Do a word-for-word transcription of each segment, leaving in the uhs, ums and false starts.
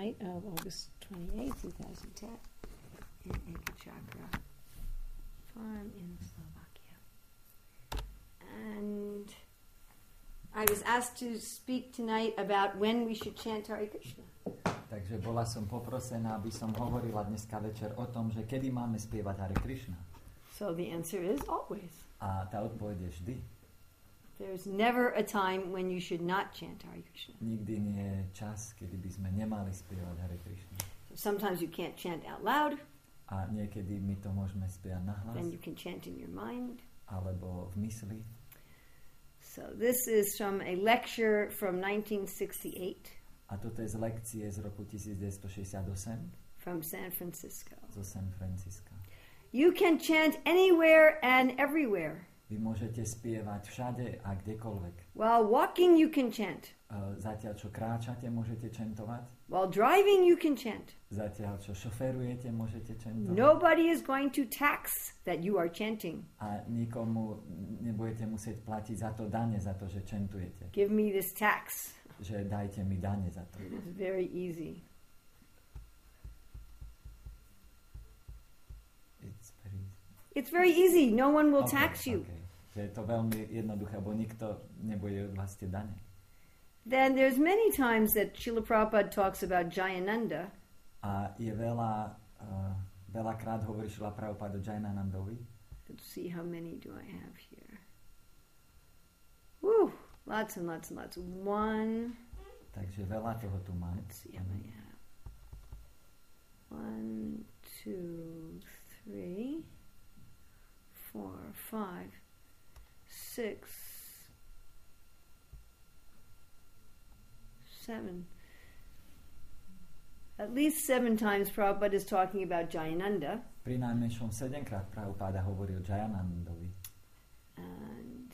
night of August twenty-eighth, twenty ten in Ekachakra farm in Slovakia. And I was asked to speak tonight about when we should chant Hare Krishna. Takže bola som poprosená, aby som hovorila dneska večer o tom, že kedy máme spievať Hare Krishna. So the answer is always. A tá odpoveď je vždy. There's never a time when you should not chant Hare Krishna. Nikdy nie je čas, kedy by sme nemali spievať Hare Krishna. So sometimes you can't chant out loud. A niekedy my to môžeme spievať nahlas. Then you can chant in your mind. Alebo v mysli. So this is from a lecture from nineteen sixty-eight. A toto je z lekcie z roku devätnásťstošesťdesiatosem. From San Francisco. Zo San Francisca. You can chant anywhere and everywhere. Vy môžete spievať všade a kdekoľvek. While walking you can chant. Uh, zatiaľ, čo kráčate, môžete čentovať. While driving you can chant. Zatiaľ, čo šoferujete, môžete čentovať. Nobody is going to tax that you are chanting. A nikomu nebudete musieť platiť za to dane, za to, že čentujete. Give me this tax. Že dajte mi dane za to. It's very easy. It's very easy. It's very easy. No one will okay, tax you. Okay. Že je to veľmi jednoduché, bo nikto nebude od vás tie dane. Then there's many times that Srila Prabhupada talks about Jayananda. A je veľa, uh, veľakrát hovorí Srila Prabhupada o Jayanandovi. Let's see how many do I have here. Woo! Lots and lots and lots. One. Takže veľa toho tu mám. Let's see how many I have. One, two, three, four, five, six, seven. At least seven times Prabhupada is talking about Jayananda. Pri najmenšom sedemkrát Prabhupada hovorí o Jayanandovi. And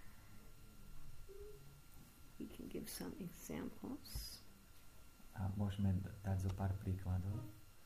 we can give some examples. A môžeme dať zo pár príkladov.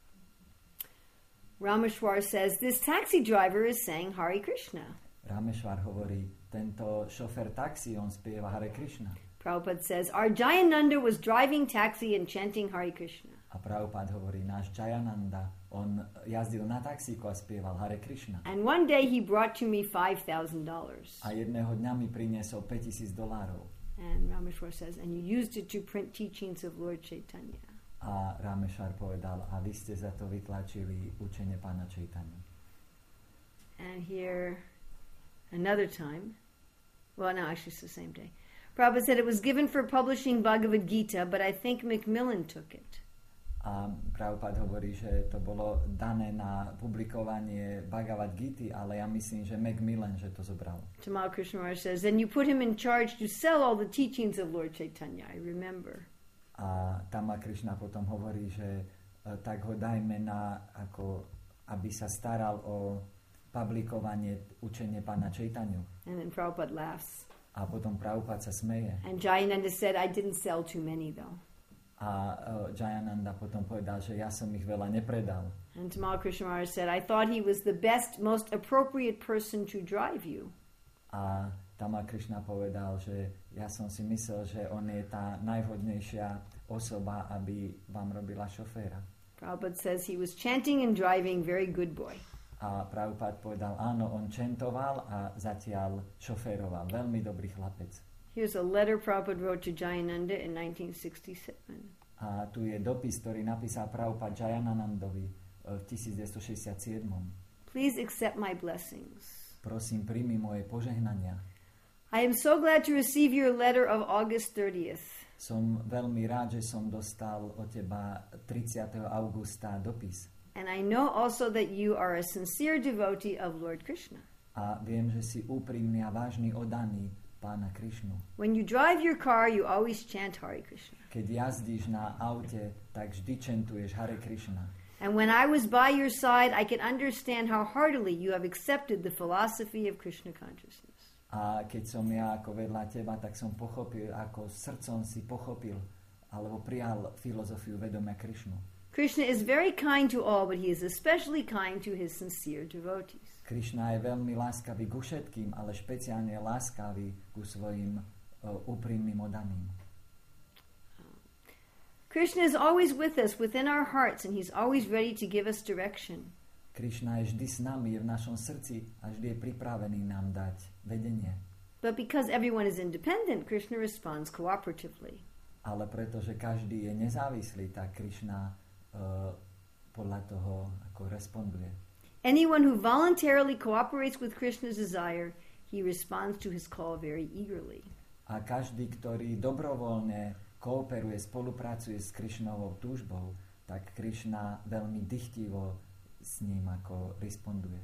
Rameshwar says, this taxi driver is saying Hare Krishna. Rameshwar hovorí, tento šofer taxi, on spieva Hare Krishna. Prabhupada says, our Jayananda was driving taxi and chanting Hare Krishna. A Prabhupada hovorí, náš Jayananda, on jazdil na taxíku a spieval Hare Krishna. And one day he brought to me five thousand dollars. A jedného dňa mi priniesol päťtisíc dolárov. And Rameshwar says, and you used it to print teachings of Lord Chaitanya. A Rameshwar povedal, a vy ste za to vytlačili učenie pána Chaitanya. And here, another time, well, no, actually it's the same day. Prabhupada said it was given for publishing Bhagavad Gita, but I think Macmillan took it. A Prabhupada hovorí, že to bolo dané na publikovanie Bhagavad Gity, ale ja myslím, že Macmillan, že to zobral. Tamal Krishna Maharaj says, then you put him in charge to sell all the teachings of Lord Chaitanya. I remember. A Tamal Krishna potom hovorí, že uh, tak ho dajme na, ako, aby sa staral o publikovanie učenie pána Chaitanyu. And then Prabhupada laughs. A potom Prabhupada sa smeje. And Jayananda said, I didn't sell too many though. A uh, Jayananda potom povedal, že ja som ich veľa nepredal. And Tamal Krishna Maharaj said, I thought he was the best, most appropriate person to drive you. A Tamal Krishna povedal, že ja som si myslel, že on je tá najvhodnejšia osoba, aby vám robila šoféra. Prabhupada says he was chanting and driving, very good boy. A Prabhupada povedal, áno, on čentoval a zatiaľ šoféroval. Veľmi dobrý chlapec. Here's a letter Prabhupada wrote to Jayananda in nineteen sixty-seven. A tu je dopis, ktorý napísal Prabhupada Jayanandovi v devätnásťstošesťdesiatsedem. Please accept my blessings. Prosím, príjmi moje požehnania. I am so glad to receive your letter of August thirtieth. Som veľmi rád, že som dostal od teba tridsiateho augusta dopis. And I know also that you are a sincere devotee of Lord Krishna. A viem, že si úprimný a vážny oddaný pána Krišnu. When you drive your car, you always chant Hare Krishna. Keď jazdíš na aute, tak vždy čentuješ Hare Krishna. And when I was by your side, I can understand how heartily you have accepted the philosophy of Krishna consciousness. A keď som ja ako vedľa teba, tak som pochopil, ako srdcom si pochopil alebo prijal filozofiu vedomia Krišnu. Krishna is very kind to all, but he is especially kind to his sincere devotees. Krišna je veľmi láskavý ku všetkým, ale špeciálne je láskavý ku svojim uh, úprimným oddaným. Krishna is always with us, within our hearts, and he's always ready to give us direction. Krišna je vždy s nami, je v našom srdci a vždy je pripravený nám dať vedenie. But because everyone is independent, Krishna responds cooperatively. Ale pretože každý je nezávislý, tak Krišna uh, podľa toho ako responduje. Anyone who voluntarily cooperates with Krishna's desire, he responds to his call very eagerly. A každý, ktorý dobrovoľne kooperuje, spolupracuje s Krišnovou túžbou, tak Krišna veľmi dychtivo s ním ako responduje.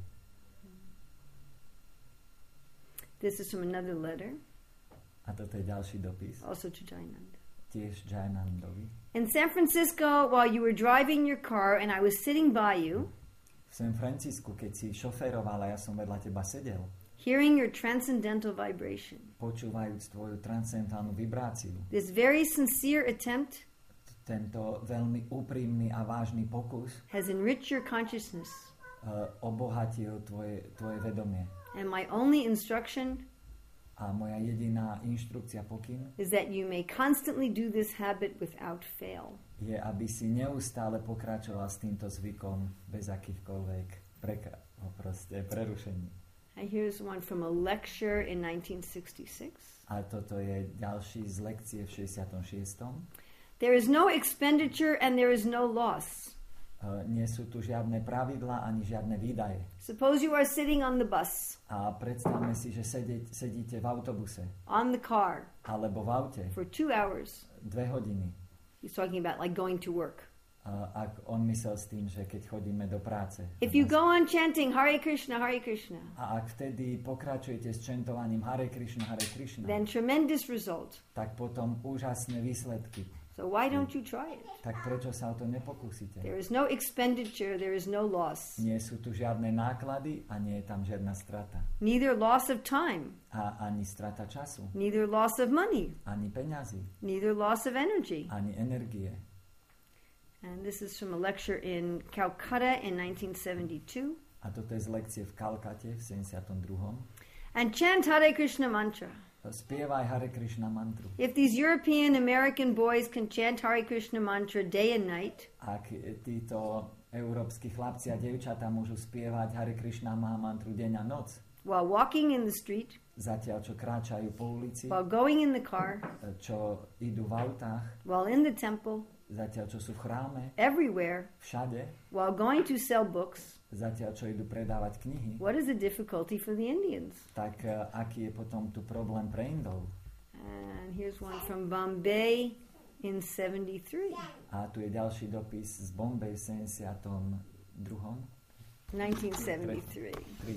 This is from another letter, A toto je ďalší dopis, also to Jayananda. tiež Jayanandovi. In San Francisco, while you were driving your car and I was sitting by you, V San Francisku, keď si šoféroval a ja som vedľa teba sedel, hearing your transcendental vibration, počúvajúc tvoju transcendentálnu vibráciu, this very sincere attempt tento veľmi úprimný a vážny pokus has enriched your consciousness, uh, obohatil tvoje, tvoje vedomie. and my only instruction A moja jediná inštrukcia, pokyn, is that you may constantly do this habit without fail. je, aby si neustále pokračoval s týmto zvykom bez akýchkoľvek prekra- no proste prerušení. And here's one from a lecture in nineteen sixty-six. A toto je ďalší z lekcie v šesťdesiatom šiestom There is no expenditure and there is no loss. Uh, nie sú tu žiadne pravidlá ani žiadne výdaje. Suppose you are sitting on the bus, A predstavme si, že sedieť, sedíte v autobuse on the car, alebo v aute for two hours. dve hodiny. He's talking about like going to work. Uh, ak on myslel s tým, že keď chodíme do práce. If you go on chanting Hare Krishna, Hare Krishna, A ak vtedy pokračujete s čentovaním Hare Krishna, Hare Krishna, then tremendous result. tak potom úžasné výsledky. So why don't you try it? Tak prečo sa o to nepokúsite? There is no expenditure, there is no loss. Nie sú tu žiadne náklady a nie je tam žiadna strata. Neither loss of time, A ani strata času, neither loss of money, ani peňazí, neither loss of energy. ani energie. And this is from a lecture in Calcutta in nineteen seventy-two. A toto je z lekcie v Kalkate v sedemdesiatom druhom And chant Hare Krishna mantra. Spievaj Hare Krishna mantru. If these European American boys can chant Hare Krishna mantra day and night, Ak títo európski chlapci a dievčatá môžu spievať Hare Krishna mantru deň a noc, while walking in the street, zatiaľ čo kráčajú po ulici, while going in the car, čo idú v autách, while in the temple, zatiaľ čo sú v chráme, everywhere, všade, while going to sell books, zatiaľ čo idú predávať knihy, what is the difficulty for the Indians? tak uh, aký je potom tu problém pre Indov? And here's one from Bombay in seventy-three. A tu je ďalší dopis z Bombay v sedemdesiatom druhom nineteen seventy-three. tri.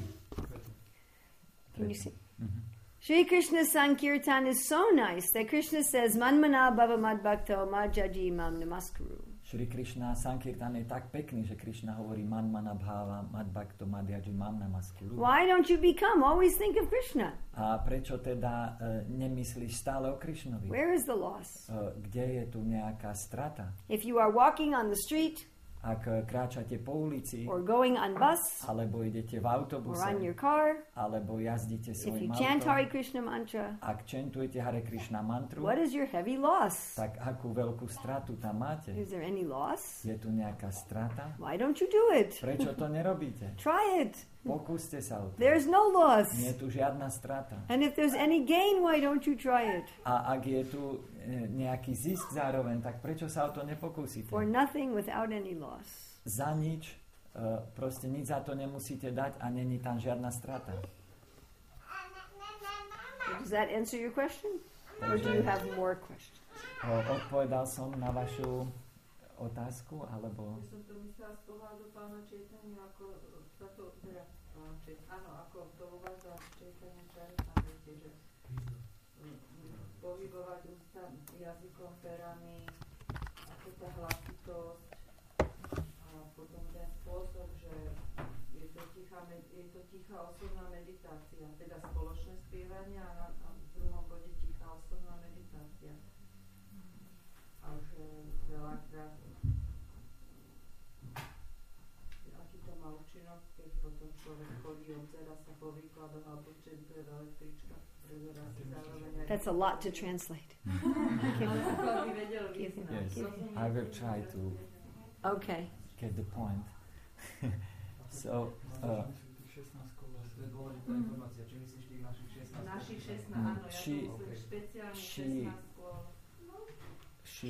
Can you see? Mhm. Shri Krishna Sankirtan is so nice that Krishna says, Manmana bhava madbhakto majaji mam namaskuru. Shri Krishna Sankirtan je tak pekný, že Krishna hovorí Manmana bhava madbhakto madhyaji mam namaskuru. Why don't you become? Always think of Krishna. A prečo teda uh, nemyslíš stále o Krishnovi? Where is the loss? Uh, kde je tu nejaká strata? If you are walking on the street, Ak uh, kráčate po ulici, or going on bus, alebo idete v or autobuse, on your car, alebo jazdíte if you svojim chant autom, Hare Krishna mantra, ak čentujete Hare Krishna mantru, what is your heavy loss? tak akú veľkú stratu tam máte? Is there any loss? Je tu nejaká strata? Why don't you do it? Prečo to nerobíte? Try it. Pokúste sa o to. There's no loss. Nie je tu žiadna strata. And if there's any gain, why don't you try it? A ak je tu e, nejaký zisk zároveň, tak prečo sa o to nepokúsite? For nothing without any loss. Za nič, e, proste nič za to nemusíte dať a není tam žiadna strata. Does that answer your question? Or do you have more questions? O, odpovedal som na vašu otázku, alebo... Ja som to myslela z pohľadu pána Čejtania, ako sa to, teda, áno, ako to uvádza Čejtania Čaritamrite, že pohybovať ústa jazykom, perami, ako tá hlasitosť a potom ten spôsob, že je to tichá, je to tichá osobná meditácia, teda spoločné spievanie a na, na druhom bode tichá osobná meditácia. A že veľakrát aký to má účinok, keď potom človek chodí, obzera sa po výkladoch alebo čentuje v električkách. That's a lot to translate. Yes, I will try to Okay. get the point. So, uh, Našich šestnásť, Mm, áno, ja she- to myslím špeciálne she- šestnásť škôl. she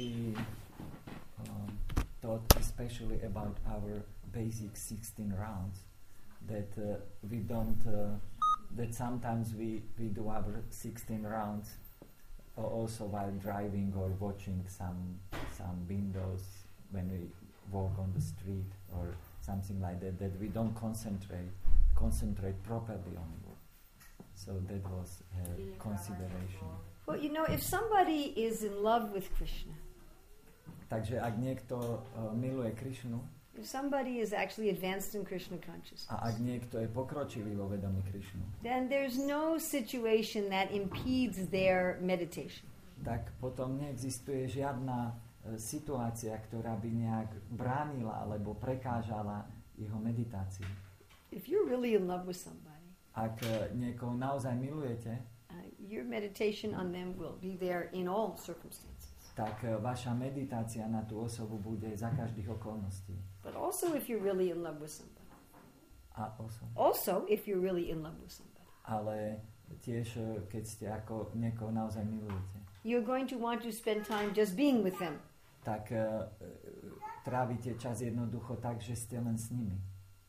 um, taught especially about our basic sixteen rounds, that uh, we don't, uh, that sometimes we, we do our sixteen rounds uh, also while driving or watching some some windows when we walk on the street or something like that, that we don't concentrate concentrate properly on it. So that was her consideration. Well, you know, if somebody is in love with Krishna, Takže ak niekto uh, miluje Krišnu if somebody is actually advanced in Krishna consciousness, a ak niekto je pokročilý vo vedomí Krišnu, then there's no situation that impedes their meditation. tak potom neexistuje žiadna uh, situácia, ktorá by nejak bránila alebo prekážala jeho meditácii. If you're really in love with somebody, Ak uh, niekoho naozaj milujete, uh, your meditation on them will be there in all circumstances. tak uh, vaša meditácia na tú osobu bude za každých okolností. But also if you're really in love with somebody. A osob. Also if you're really in love with somebody. Ale tiež, uh, keď ste ako niekoho naozaj milujete, You're going to want to spend time just being with them. tak uh, uh, trávite čas jednoducho tak, že ste len s nimi.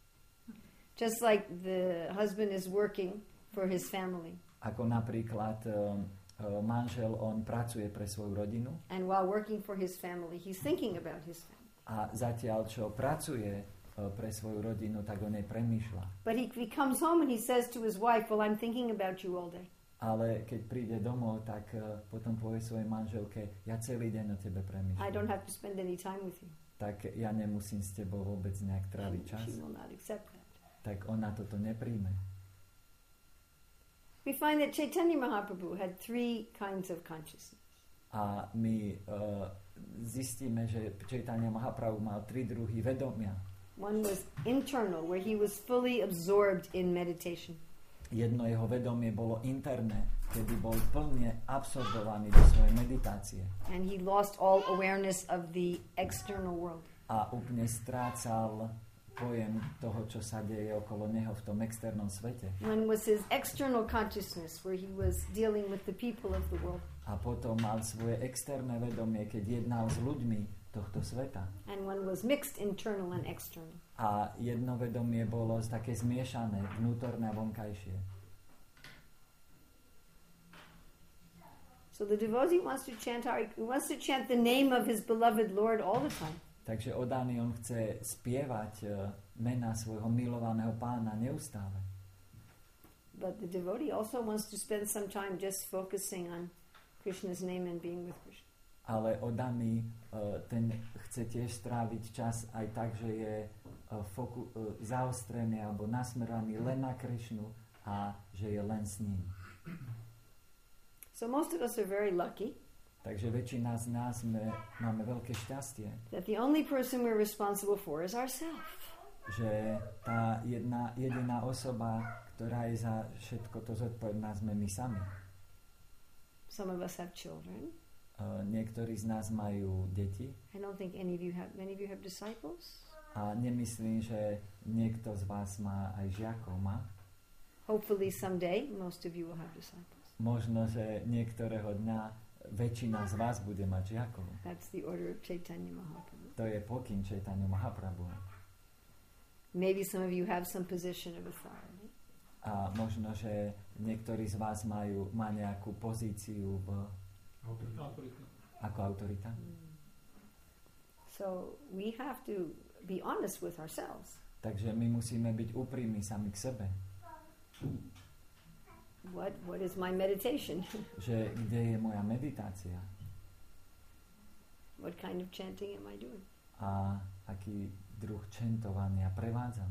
Just like the husband is working for his family. Ako napríklad um, uh, manžel, on pracuje pre svoju rodinu And while working for his family, he's thinking about his family. a zatiaľ, čo pracuje uh, pre svoju rodinu, tak o nej premýšľa. But he, he comes home and he says to his wife, well, I'm thinking about you all day. Ale keď príde domov, tak uh, potom povie svojej manželke, ja celý deň o tebe I don't premýšľam. have to spend any time with you. Tak ja nemusím s tebou vôbec nejak tráviť She, čas. she will not accept that. Tak ona toto nepríjme. We find that Chaitanya Mahaprabhu had three kinds of consciousness. A my uh, zistíme, že Chaitanya Mahaprabhu mal tri druhy vedomia. One was internal, where he was fully absorbed in meditation. Jedno jeho vedomie bolo interné, kedy bol plne absorbovaný do svojej meditácie And he lost all awareness of the external world. a úplne strácal pojem toho, čo sa deje okolo neho v tom externom svete. One was his external consciousness, where he was dealing with the people of the world. A potom mal svoje externé vedomie, keď jednal s ľuďmi tohto sveta. And one was mixed internal and external. A jedno vedomie bolo také zmiešané, vnútorné a vonkajšie. So the devotee wants to chant Hari, he wants to chant the name of his beloved Lord all the time. Takže oddaný on chce spievať uh, mena svojho milovaného pána neustále. But the devotee also wants to spend some time just focusing on Krishna's name and being with Krishna. Ale oddaný uh, ten chce tiež stráviť čas aj tak, že je uh, foku, uh, zaostrený alebo nasmerovaný len na Krišnu a že je len s ním. So most of us are very lucky Takže väčšina z nás sme, máme veľké šťastie, that the only person we're responsible for is ourselves. že tá jedna, jediná osoba, ktorá je za všetko to zodpovedná, sme my sami. Some of us have children. Uh, niektorí z nás majú deti I don't think any of you have, many of you have disciples. a nemyslím, že niekto z vás má aj žiakov. Má? Hopefully someday most of you will have disciples. Možno, že niektorého dňa väčšina z vás bude mať žiakov. That's the order of Chaitanya Mahaprabhu. To je pokyn Chaitanya Mahaprabhu. Maybe some of you have some position of authority. A možno, že niektorí z vás majú, má nejakú pozíciu v, ako autorita. So we have to be honest with ourselves. Takže my musíme byť úprimní sami k sebe. What what is my meditation? Že kde je moja meditácia What kind of chanting am I doing? a aký druh čentovania prevádzam.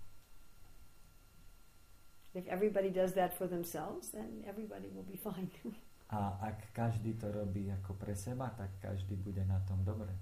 If everybody does that for themselves, then everybody will be fine. A ak každý to robí ako pre seba, tak každý bude na tom dobre.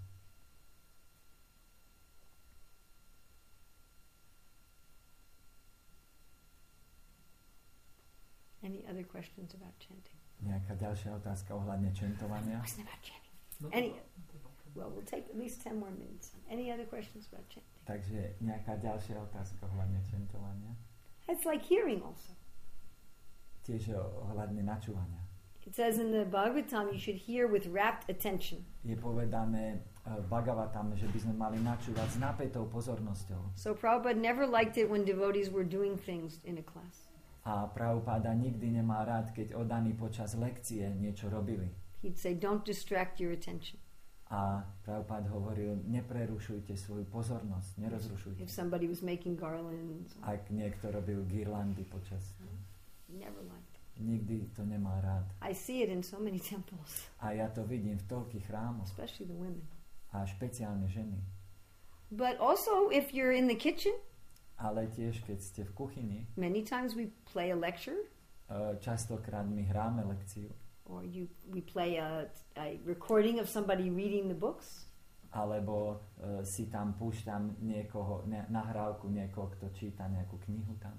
Any other questions? questions about chanting? Nejaká ďalšia otázka ohľadne čentovania? Wasn't about chanting. Any, well, we'll take at least ten more minutes. Any other questions about chanting? Takže nejaká ďalšia otázka ohľadne čentovania? It's like hearing also. Tiež ohľadne načúvania. It says in the Bhagavatam, you should hear with rapt attention. Je povedané v Bhagavatam, že by sme mali načúvať s napätou pozornosťou. So Prabhupada never liked it when devotees were doing things in a class. A Prabhupada nikdy nemá rád, keď oddaní počas lekcie niečo robili. He'd say, don't distract your attention. A Prabhupada hovoril, neprerušujte svoju pozornosť, nerozrušujte. If somebody was making garlands. Ak niekto robil girlandy počas. Never liked it. Nikdy to nemá rád. I see it in so many temples. A ja to vidím v toľkých chrámoch. Especially the women. A špeciálne ženy. But also if you're in the kitchen. Ale tiež, keď ste v kuchyni. Many times we play a lecture. Častokrát my hráme lekciu. Or you, we play a, a recording of somebody reading the books. Alebo uh, si tam púšťam niekoho, ne, nahrávku niekoho, kto číta nejakú knihu tam.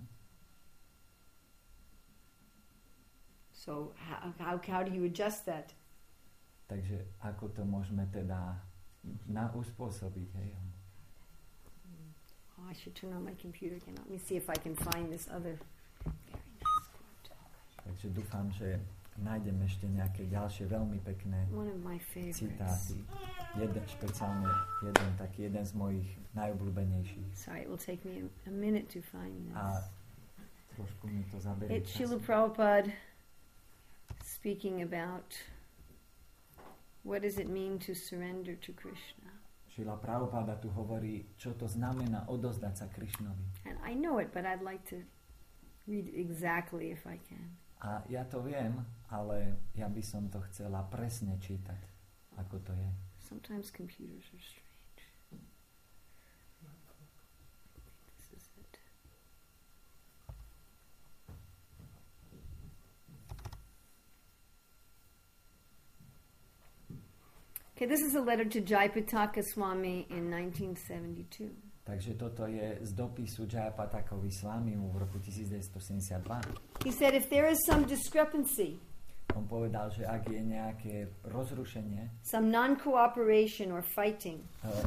So how, how, how do you adjust that? Takže ako to môžeme teda na uspôsobiť, hej? Oh, I should turn on my computer again. Let me see if I can find this other very nice quote. Takže dúfam, že nájdem ešte nejaké ďalšie veľmi pekné One of my favorites. citáty. Jeden, špeciálne jeden, taký jeden z mojich najobľúbenejších. Sorry, it will take me a, a minute to find this. A trošku mi to zaberie It's čas. Srila Prabhupada speaking about what does it mean to surrender to Krishna. Srila Prabhupada tu hovorí, čo to znamená odozdať sa Krišnovi. And I know it, but I'd like to read it exactly if I can. A ja to viem, ale ja by som to chcela presne čítať, ako to je. Sometimes computers are strange. This is it. Okay, this is a letter to Jayapataka Swami in nineteen seventy-two. Takže toto je z dopisu Jayapatakovi Swamimu v roku devätnásťstosedemdesiatdva. He said, if there is some discrepancy, On povedal, že ak je nejaké rozrušenie, some non-cooperation or fighting,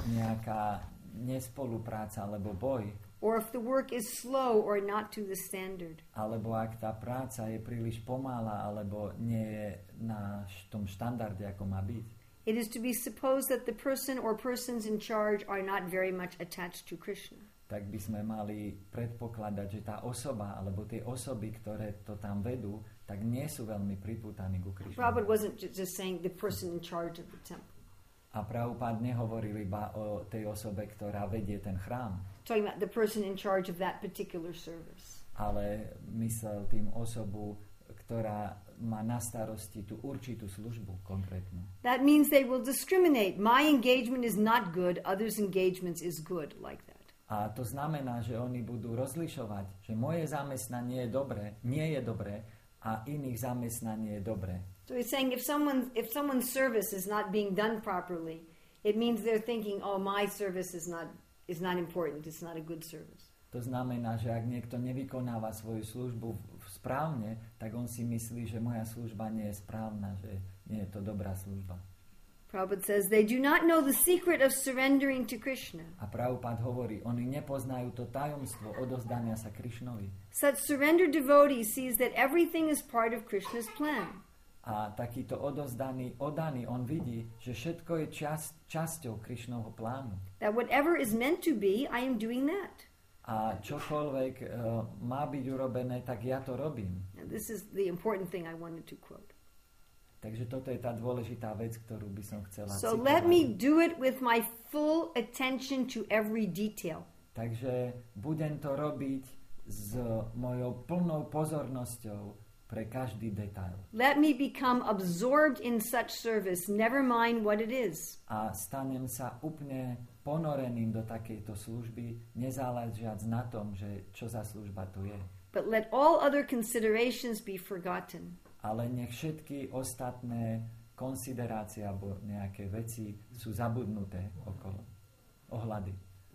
nejaká nespolupráca alebo boj, or if the work is slow or not to the standard, alebo ak tá práca je príliš pomalá alebo nie je na tom štandarde, ako má byť, it is to be supposed that the person or persons in charge are not very much attached to Krishna. tak by sme mali predpokladať, že tá osoba alebo tie osoby, ktoré to tam vedú, tak nie sú veľmi pripútaní ku Krišnovi. Prabhupada wasn't just saying the person in charge of the temple. A Prabhupada nehovoril iba o tej osobe, ktorá vedie ten chrám, Talking about the person in charge of that particular service. ale myslel tým osobu, ktorá má na starosti tú určitú službu konkrétnu. That means they will discriminate. My engagement is not good, others' engagements is good, like that. A to znamená, že oni budú rozlišovať, že moje zamestnanie je dobré, nie je dobré a iných zamestnanie je dobré. So he's saying if someone if someone's service is not being done properly, it means they're thinking, oh, my service is not is not important, it's not a good service. To znamená, že ak niekto nevykonáva svoju službu správne, tak on si myslí, že moja služba nie je správna, že nie je to dobrá služba. Prabhupada says they do not know the secret of surrendering to Krishna. A Prabhupada hovorí, oni nepoznajú to tajomstvo odozdania sa Krišnovi. Such surrendered devotee sees that everything is part of Krishna's plan. A takýto odozdaný, oddaný, on vidí, že všetko je čas, časťou Krišnovho plánu. That whatever is meant to be, I am doing that. A čokoľvek uh, má byť urobené, tak ja to robím. And this is the important thing I wanted to quote. Takže toto je tá dôležitá vec, ktorú by som chcela So citovať. let me do it with my full attention to every detail. Takže budem to robiť s mojou plnou pozornosťou pre každý detail. Let me become absorbed in such service, never mind what it is. A stanem sa úplne ponoreným do takejto služby, nezáležiac na tom, že čo za služba to je. But let all other considerations be forgotten. Ale nech všetky ostatné konsiderácie alebo nejaké veci sú zabudnuté okolo, ohľady.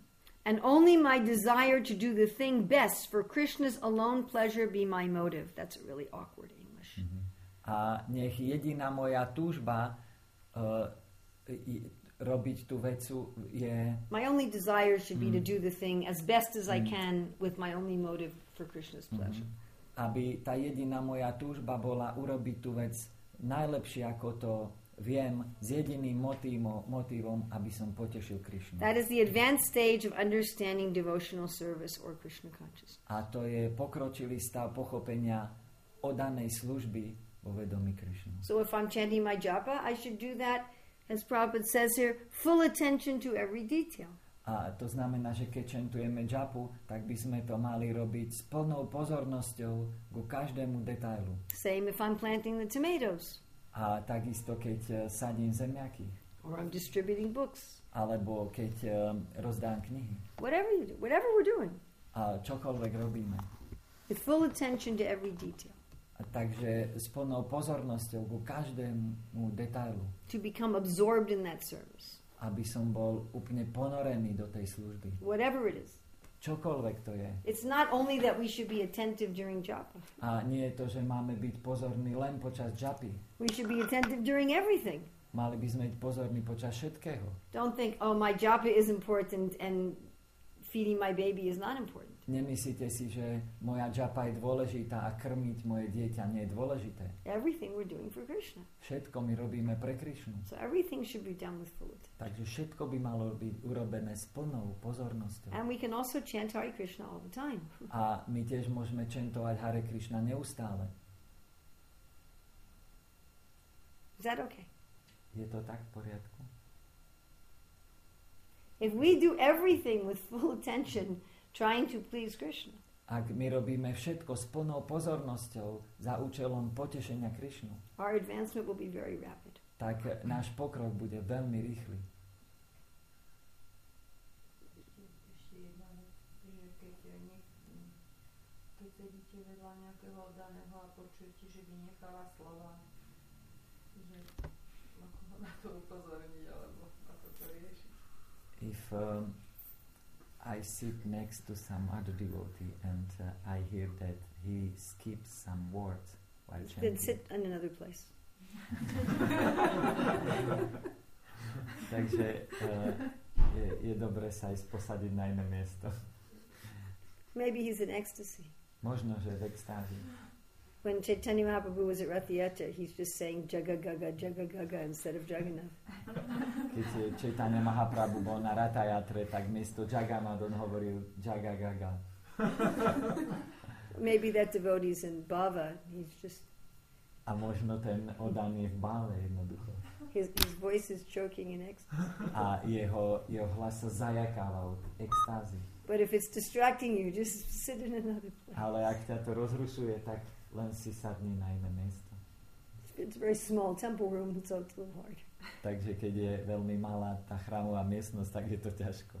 And only my desire to do the thing best for Krishna's alone pleasure be my motive. That's a really awkward English. A nech jediná moja túžba uh, i, robiť tú vecu je... My only desire should be mm. to do the thing as best as mm. I can with my only motive for Krishna's pleasure. Mm-hmm. Aby tá jediná moja túžba bola urobiť tú vec najlepšie, ako to viem, s jediným motívom, motívom, aby som potešil Krishnu. That is the advanced stage of understanding devotional service or Krishna consciousness. A to je pokročilý stav pochopenia oddanej služby vo vedomí Krishnu. So if I'm chanting my japa, I should do that, as Prabhupada says here, full attention to every detail. A to znamená, že keď čentujeme džapu, tak by sme to mali robiť s plnou pozornosťou ku každému detailu. Same if I'm planting the tomatoes. A takisto, keď uh, sadím zemiaky. Or I'm distributing books. Alebo keď uh, rozdám knihy. Whatever you do, whatever we're doing. A čokoľvek robíme. With full attention to every detail. A takže s plnou pozornosťou ku každému detailu. To become absorbed in that service. Aby som bol úplne ponorený do tej služby. Whatever it is. Čokoľvek to je. It's not only that we should be attentive during japa. A nie je to, že máme byť pozorní len počas džapy. We should be attentive during everything. Mali by sme byť pozorní počas všetkého. Don't think, oh, my japa is important and feeding my baby is not important. Nemyslíte si, že moja džapa je dôležitá a krmiť moje dieťa nie je dôležité. Everything we're doing for Krishna. Všetko my robíme pre Krishnu. So everything should be done with full attention. Takže všetko by malo byť urobené s plnou pozornosťou. And we can also chant Hare Krishna all the time. A my tiež môžeme čentovať Hare Krishna neustále. Is that okay? Je to tak v poriadku? If we do everything with full attention, trying to please Krishna. Ak my robíme všetko s plnou pozornosťou za účelom potešenia Krishnu, our advancement will be very rapid. Tak náš pokrok bude veľmi rýchly. Ešte jedna vec, že keď, nech, keď sedíte vedľa nejakého oddaného a počujete, že vynecháva slova, že ako ho na to upozorniť, alebo ako to riešiť. If um, I sit next to some other devotee and uh, I hear that he skips some words while chanting. Then sit in another place. Takže uh, je, je dobré sa ísť posadiť na iné miesto. Maybe he's in ecstasy. Možno, že v extázi. When Chaitanya Mahaprabhu was at Rathayatra, he's just saying Jaga Gaga, Jaga Gaga instead of Jagannath. Keď Chaitanya Mahaprabhu bol na Rathayatre, tak miesto Jagannath on hovoril Jaga Gaga. Maybe that devotee's in bhava. He's just. A možno ten oddaný je v báve jednoducho. His, his voice is choking in ecstasy. A jeho, jeho hlas sa zajakáva od extázy. But if it's distracting you, just sit in another place. Ale ak ťa to rozrušuje, tak len si sadni na iné miesto. It's a very small temple room, so it's a little hard. Takže keď je veľmi malá tá chrámová miestnosť, tak je to ťažko.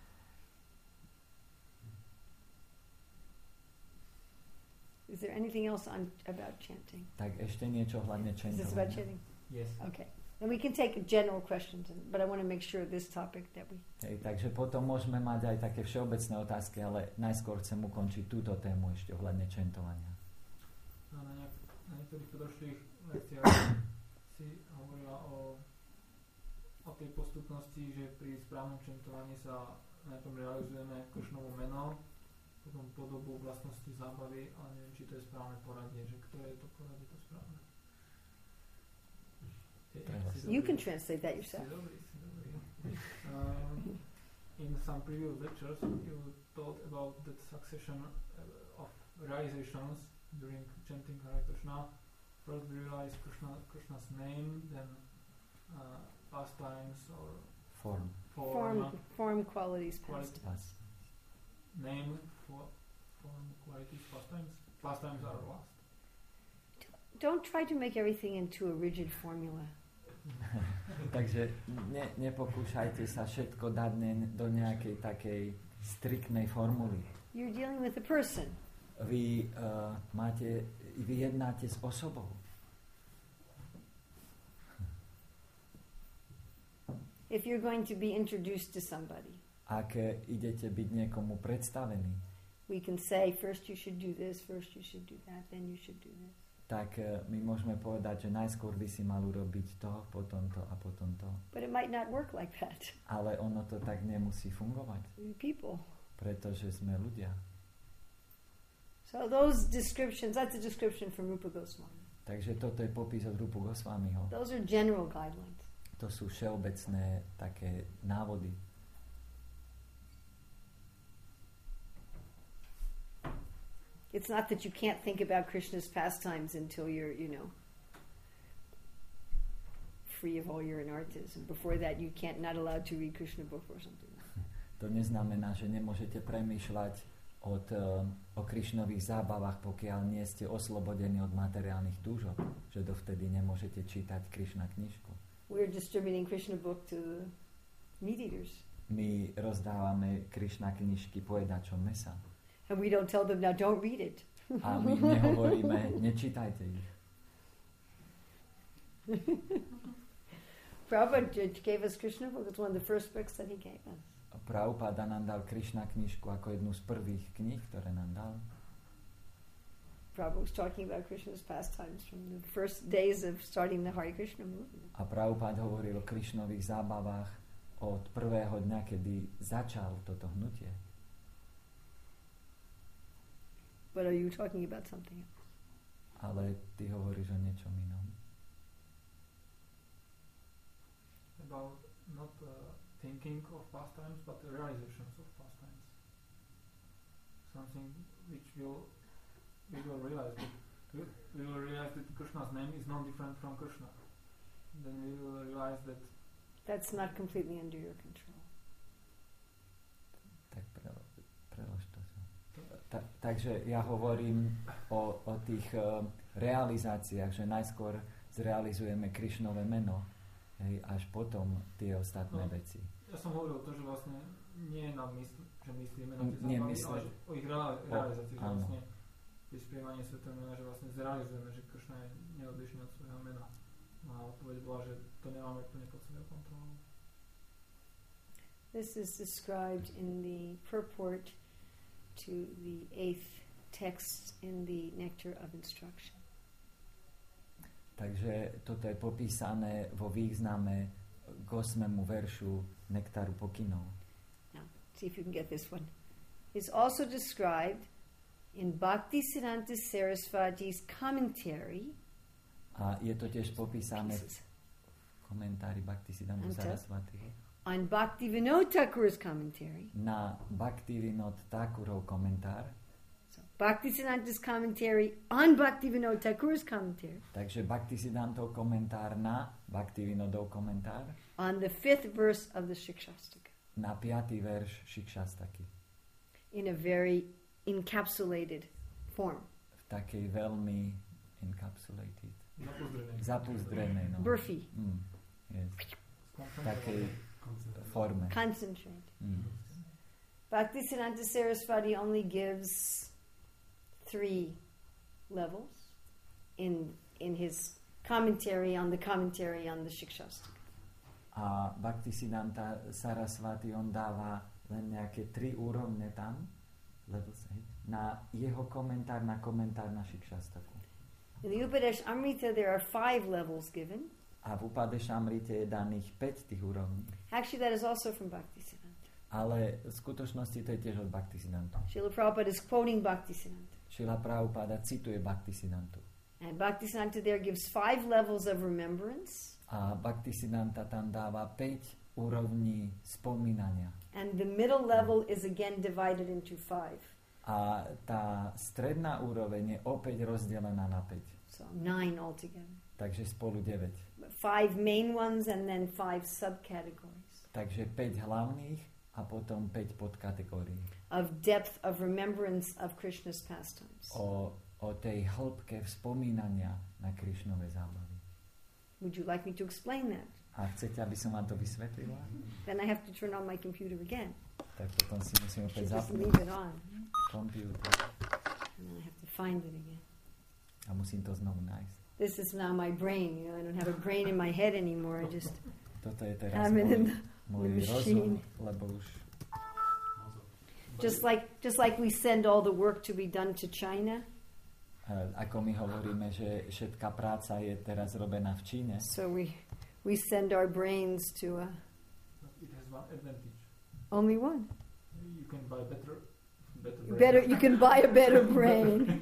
Is there anything else on about chanting? Tak ešte niečo hľadne Is this about chantovania. chanting? Yes. Okay. Then we can take general questions, but I want to make sure this topic that we... Hej, takže potom môžeme mať aj také všeobecné otázky, ale najskôr chcem ukončiť túto tému ešte ohľadne chantovania. No, na, nejak, na niektorých predošlých lekciách si hovorila o, o tej postupnosti, že pri správnom čentovaní sa najprv realizujeme Kršnovo meno, potom podobu, vlastnosti, zábavy, ale neviem, či to je správne poradie, že ktoré je to poradie, to správne. You can translate that yourself. Si dobrý, si dobrý. Um, in some previous lectures, you talked about the succession of realizations during chanting Hare Krishna. First we realize Krishna, Krishna's name, then uh, pastimes or Form. form, Form, uh, form qualities, Quality. past. name, for, form, qualities, pastimes. Pastimes are last. Don't try to make everything into a rigid formula. Takže ne, nepokúšajte sa všetko dať do nejakej takej striktnej formuly. You're dealing with a person. Vy uh, máte, vy jednáte s osobou. If you're going to be introduced to somebody, Ak idete byť niekomu predstavený, we can say, first you should do this, first you should do that, then you should do this. tak uh, my môžeme povedať, že najskôr by si mal urobiť to, potom to a potom to. But it might not work like that. Ale ono to tak nemusí fungovať. We're people. Pretože sme ľudia. So those descriptions, that's a description from Rupa Goswami. Takže toto je popis od Rupu Goswamiho. Those are general guidelines. To sú všeobecné také návody. It's not that you can't think about Krishna's pastimes until you're, you know, free of all your anarthas. And before that, you can't, not allowed to read Krishna book or something. To neznamená, že nemôžete premýšľať od, uh, o Krišnových zábavách, pokiaľ nie ste oslobodení od materiálnych túžob. Že dovtedy nemôžete čítať Krišna knižku. We're distributing Krishna book to the meat eaters. My rozdávame Krišna knižky pojedačom mesa. And we don't tell them, now don't read it. A my nehovoríme, nečítajte ich. Prabhupada gave us Krishna book. It's one of the first books that he gave us. Prabhupada nám dal Krišna knižku ako jednu z prvých kníh, ktoré nám dal. Prabhupada was talking about Krishna's pastimes from the first days of starting the Hare Krishna movement. A Prabhupada hovoril o Krišnových zábavách od prvého dňa, kedy začal toto hnutie. But are you talking about something else? Ale ty hovoríš o niečom inom. About not uh, thinking of pastimes, but the realizations of pastimes. Something which will we will realize that we, we will realize that Krishna's name is not different from Krishna. Then we will realize that that's not completely under your control. Tak pre, prelož to. Ta, takže ja hovorím o, o tých uh, realizáciách, že najskôr zrealizujeme Krišnové meno, hej, až potom tie ostatné no, veci. Ja som hovoril to, že vlastne nie na mysl, že myslíme na tie nie zábavy, mysle... ale o ich reali- realizácii, že áno. vlastne pri sprievanie svätého mena, že vlastne zrealizujeme, že Kršna je neodlišný od svojho mena. A odpoveď bola, že to nemáme plne pod sebou kontrolu. This is described in the purport to the eighth text in the Nectar of Instruction. Takže toto je popísané vo význame k osmému veršu Nektaru pokynov. Now, see if you can get this one. It's also described in Bhaktisiddhanta Sarasvati's commentary. A je to tiež popísané v komentári Bhaktisiddhanta Sarasvatiho. On Bhaktivinoda Thakur's commentary. Na Bhaktivinoda Thakurov komentár. So, Bhaktisiddhanta's commentary on Bhaktivinoda Thakur's commentary. Takže Bhaktisiddhantov komentár na Bhaktivinodov komentár. On the fifth verse of the Shikshastaka. Na piatý verš Shikshastaky. In a very encapsulated form. V takej veľmi encapsulated. Zapuzdrenej. Zapuzdrenej, no. Burfy. Mm, yes. V takej forme. Concentrate. Mm. Bhaktisiddhanta Sarasvati only gives three levels in in his commentary on the commentary on the Shikshastaka. A Bhaktisiddhanta Sarasvati on dáva len nejaké tri úrovne tam, levels, na jeho komentár na komentár na Shikshastaku. In the Upadesh Amrita there are five levels given. A v Upadeshamrite je daných päť tých úrovní. Actually, that is also from Bhaktisiddhanta. Ale v skutočnosti to je tiež od Bhaktisiddhantu. Srila Prabhupada is quoting Bhaktisiddhanta. Srila Prabhupada cituje Bhaktisiddhantu. And Bhaktisiddhanta there gives five levels of remembrance. A Bhaktisiddhanta tam dáva päť úrovní spomínania. And the middle level is again divided into five. A tá stredná úroveň je opäť rozdelená na päť. So nine altogether. Takže spolu deväť. Five main ones and then five subcategories. Takže päť hlavných a potom päť podkategórií. Of depth of remembrance of Krishna's pastimes. O, o tej hĺbke spomínania na Krišnové zábavy. Would you like me to explain that? A chcete, aby som vám to vysvetlila? Then I have to turn on my computer again. Tak potom si musím opäť Just zapnúť leave it on. počítač. And then I have to find it again. A musím to znovu nájsť. This is now my brain. You know, I don't have a brain in my head anymore. I just Toto je teraz have it in môj, the, môj the rozum, machine. lebo už... Just like, just like we send all the work to be done to China. Uh, ako my hovoríme, že všetká práca je teraz robená v Číne. So we we send our brains to a, It has one advantage. only one. You can buy better, better. brain. Better, you can buy a better brain.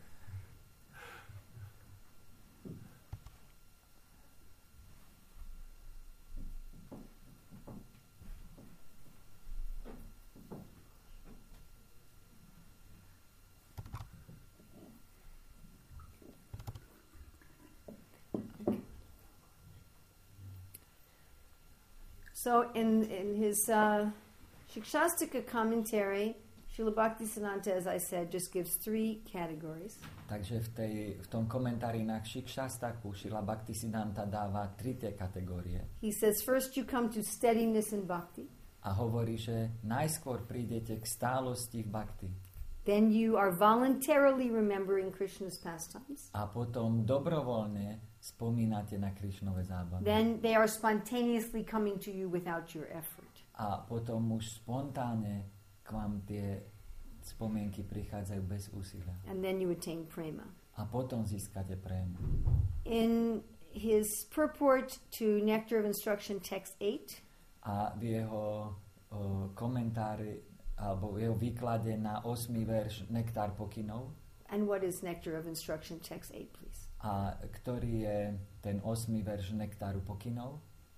So in in his uh, Shikshastika commentary, Srila Bhaktisiddhanta, as I said, just gives three categories. Takže v, tej, v tom komentári na Šikšastaku Srila Bhaktisiddhanta dáva tri tie kategórie. He says, first you come to steadiness in bhakti. A hovorí, že najskôr prídete k stálosti v bhakti. Then you are voluntarily remembering Krishna's pastimes. A potom dobrovoľne spomínate na Krišnove zábavy. Then they are spontaneously coming to you without your effort. A potom už spontánne k vám tie spomienky prichádzajú bez úsilia. And then you attain prema. A potom získate prému. In his purport to Nectar of Instruction, text eight, A v jeho o, komentári alebo v jeho výklade na osmý verš Nektár pokynov, and what is Nectar of Instruction, text eight, please? a ktorý je ten osmý verš Nektáru pokynov.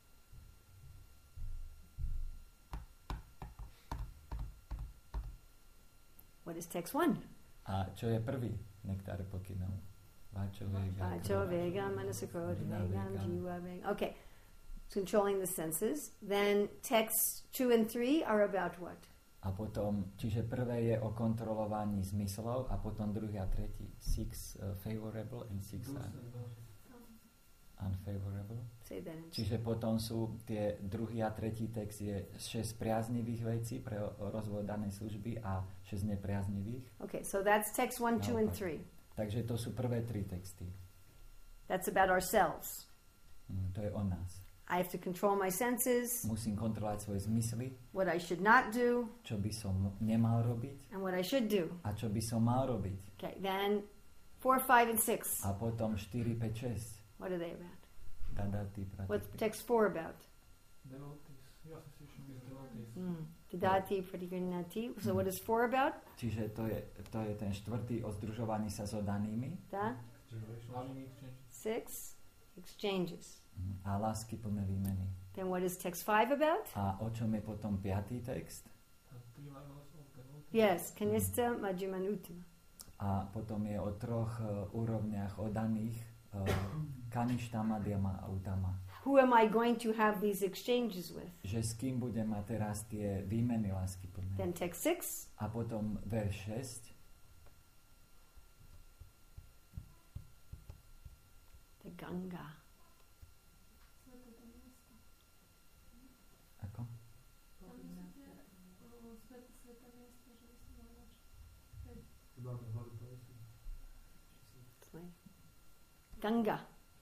What is text one? A čo je prvý Nektár pokynov? Vačo vega. Vacho vegam, manasakro vegam, jiva vegam. Okay, controlling the senses. Then texts two and three are about what? A potom, čiže prvé je o kontrolovaní zmyslov a potom druhý a tretí six uh, favorable and six uh, unfavorable. Say that in Čiže potom sú tie druhý a tretí text je šesť priaznivých vecí pre o- o rozvoj danej služby a šesť nepriaznivých. Okay, so that's text one, two, and three. Takže to sú prvé tri texty. That's about ourselves. Mm, to je o nás. I have to control my senses, Musím kontrolovať svoje zmysly, what I should not do, čo by som nemal robiť and what I should do. a čo by som mal robiť. Okay, then four, five, and six. A potom štyri, päť, šesť. What are they about? Dadati, What's pratiti. text four about? Devotees, your association with devotees. Mm. Didati, pratigrinati. So what is four about? Čiže to je, to je ten štvrtý o združovaní sa s odanými. Da. Loving exchange. Six, exchanges. Mm, a lásky plné výmeny. Then what is text five about? A o čom je potom piatý text? Uh, three levels of devotees. Yes, kanista, majjhima, and uttima. A potom je o troch uh, úrovniach odaných uh, Kaništa, Madhyama a Utama. Who am I going to have these exchanges with? Že s kým budem mať teraz tie výmeny lásky plné. Then text six, A potom verš šesť. the Ganga. Ako? It's like Ganga.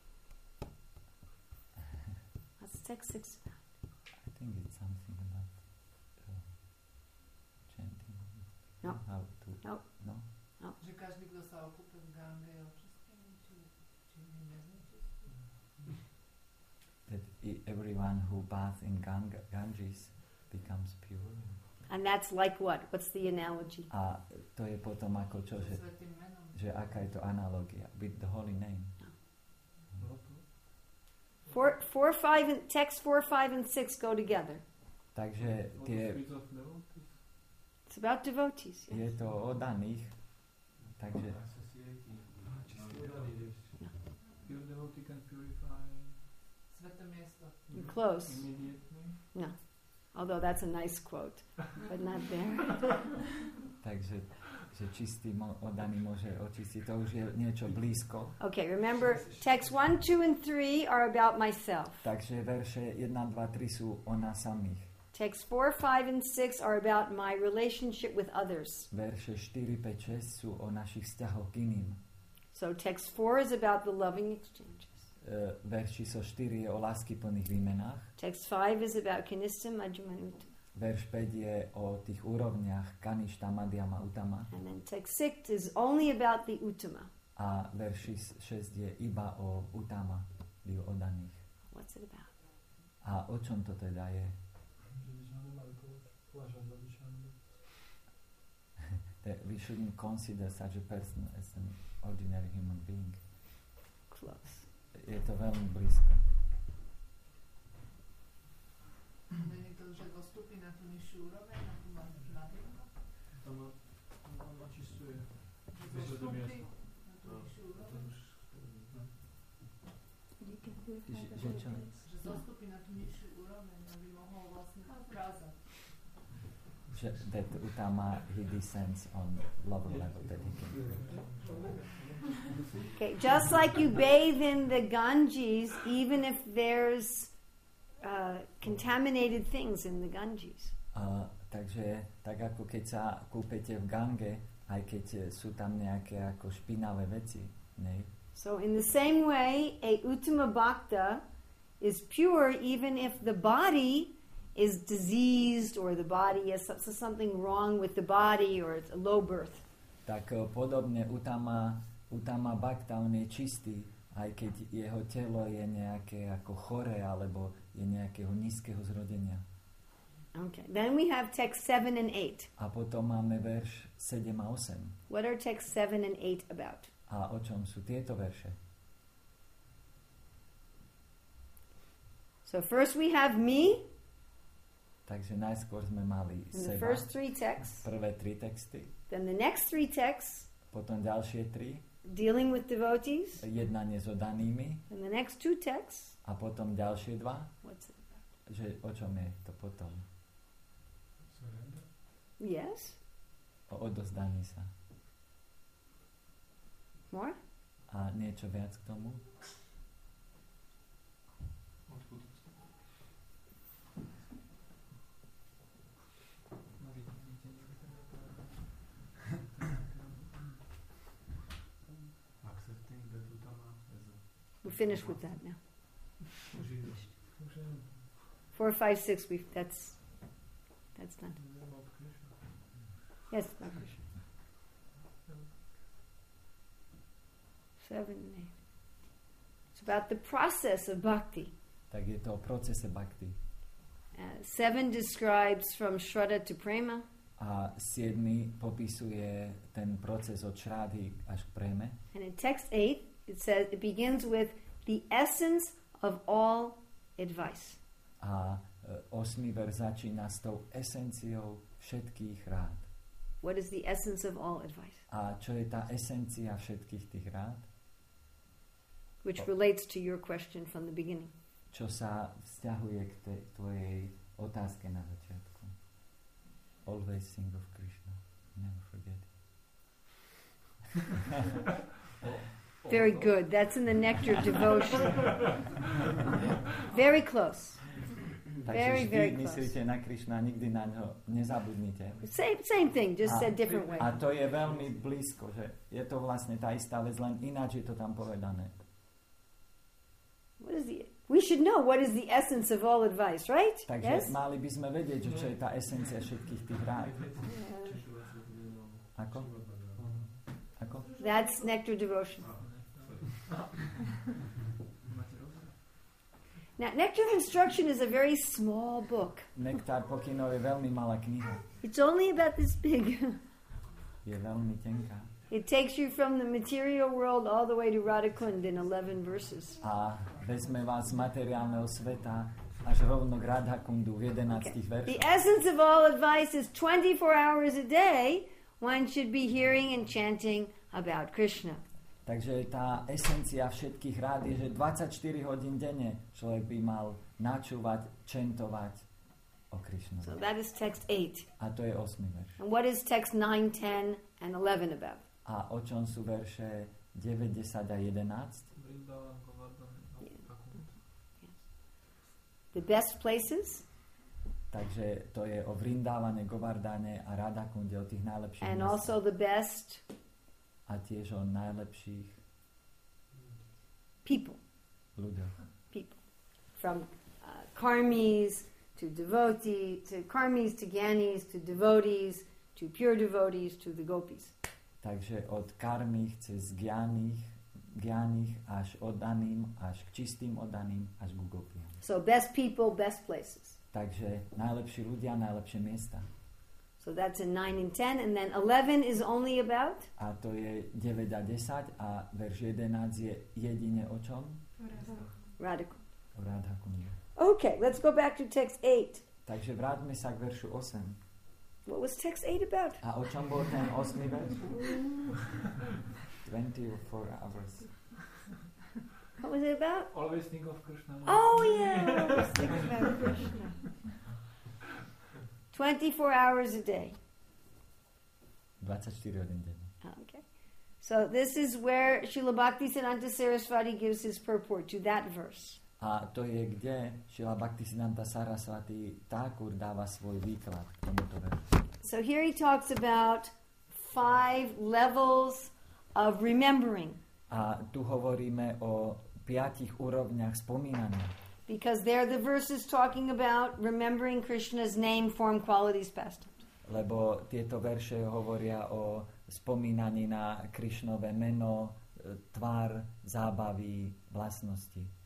What's text six about? I think it's something about uh, chanting. No. How to, No. No? Že každý, kto sa okúpe v Gange, je očistený, či, či neznečistený. That i- everyone who baths in Ganga, Ganges becomes pure. And that's like what? What's the analogy? A to je potom ako čo, že, Svetým menom. že aká je to analogia with the holy name. Four, four, five, and text four, five, and six go together. Takže What tie, is spirit of devotees? It's about devotees. je Yes. to o daných, takže Pure devotee can purify Sveté miesto. You're close. immediately. No. Although that's a nice quote, but not there. takže že čistý mo- odaný môže očistiť, to už je niečo blízko. Okay, remember, text one, two, and three are about myself. Takže verše jedna, dva, tri sú o nás samých. Text four, five, and six are about my relationship with others. Verše štyri, päť, šesť sú o našich vzťahoch k iným. So text four is about the loving exchanges. Uh, verš číslo štyri je o láskyplných výmenách. Text five is about kanista, majjhima, and uttima. Verš päť je o tých úrovniach Kaništa, Madhyama, Utama. And then text six is only about the uttama. A verši šesť je iba o Utama, o oddaných. What's it about? A o čom to teda je? That we shouldn't consider such a person as an ordinary human being. Close. Je to veľmi blízko. Není to, že dostupí na tú nižšiu úroveň, na tú nadrivno? Tam očistuje. Že dostupí na tú nižšiu úroveň? Že čo? Že zostupí na tú nižšiu úroveň, aby mohol vlastne kázať. That Utama, he descends on lower level that he can. Okay, just like you bathe in the Ganges, even if there's uh, contaminated things in the Ganges. Uh, takže tak ako keď sa kúpete v Gange, aj keď sú tam nejaké ako špinavé veci, ne? So in the same way, a Uttama Bhakta is pure even if the body is diseased or the body has something wrong with the body or it's a low birth. Tak podobne Utama, Utama Bhakta, on je čistý, aj keď jeho telo je nejaké ako choré alebo je nejakého nízkeho zrodenia. Okay. Then we have text seven and eight. A potom máme verš sedem a osem. What are text seven and eight about? A o čom sú tieto verše? So first we have me. Takže najskôr sme mali in the seba, first three texts. prvé tri texty, Then the next three texts potom ďalšie tri, dealing with devotees. jednanie s oddanými, And the next two texts. a potom ďalšie dva, What's it about? že o čom je to potom? Yes. O odozdaní sa. More? A niečo viac k tomu? We're finished with that now. Four, five, six. We that's that's done. Yes, my question. Seven and eight. It's about the process of bhakti. Tak je to o procese bhakti. Uh, seven describes from Shraddha to Prema. A siedmy popisuje ten proces od šrádhy až k préme. And in text eight, it says it begins with the essence of all advice. A osmý verš začína s tou esenciou všetkých rád. What is the essence of all advice? A čo je tá esencia všetkých tých rád? Which relates to your question from the beginning. Čo sa vzťahuje k tej tvojej otázke na začiatku. Always think of Krishna. Never forget it. Very good. That's in the Nectar Devotion. Very close. Very, Takže very vždy close. myslíte na Krishna, nikdy na ňo nezabudnite. Same, same thing, just A, said different way. a to je veľmi blízko, že je to vlastne tá istá vec, len ináč je to tam povedané. What is the? We should know what is the essence of all advice, right? Takže Yes. mali by sme vedieť, že čo je tá esencia všetkých tých rád. Ako? Ako? That's Nectar Devotion. Now, Nectar of Instruction is a very small book. Nektár pokynov je veľmi malá kniha. It's only about this big. Je veľmi tenká. It takes you from the material world all the way to Radhakund in eleven verses. A vezme vás z materiálneho sveta až rovno k Radhakundu v jedenástich Okay. The veršoch. essence of all advice is twenty-four hours a day one should be hearing and chanting about Krishna. Takže tá esencia všetkých rád je, že dvadsaťštyri hodín denne človek by mal načúvať, čentovať o Krishna. So that is text eight. A to je osmý verš. And what is text nine, ten, and eleven about? A o čom sú verše deväť, desať a jedenásť? The best places Takže to je o Vrindávane, Govardhane a Radhakunde, o tých najlepších and miestach. also the best A tiež o najlepších people. ľuďoch. People. From uh, karmis to devotee, to karmis to gyanis, to devotees, to pure devotees, to the gopis. Takže od karmých cez gyaných, gyaných až oddaným, až k čistým oddaným, až k gopiam. So best people, best places. Takže najlepší ľudia, najlepšie miesta. So that's in nine and ten, and then eleven is only about? A to je deväť a desať a verš jedenásť je jedine o čom? Radha. O Radha Kunde. Okay, let's go back to text eight. Takže vráťme sa k veršu osem. What was text eight about? A o čom bol ten osmý verš? twenty-four hours. What was it about? Always think of Krishna. Oh yeah, always think about Krishna. twenty-four hours a day. dvadsaťštyri hodín denne. Okay. So this is where Srila Bhaktisiddhanta Saraswati gives his purport to that verse. A to je, kde Srila Bhaktisiddhanta Saraswati Thakur dáva svoj výklad k tomuto veršu. So here he talks about five levels of remembering. A tu hovoríme o piatich úrovniach spomínania. Because there the verse is talking about remembering Krishna's name, form, qualities, pastimes. Lebo tieto verše hovoria o spomínaní na Krishnové meno, tvár, zábavy, vlastnosti.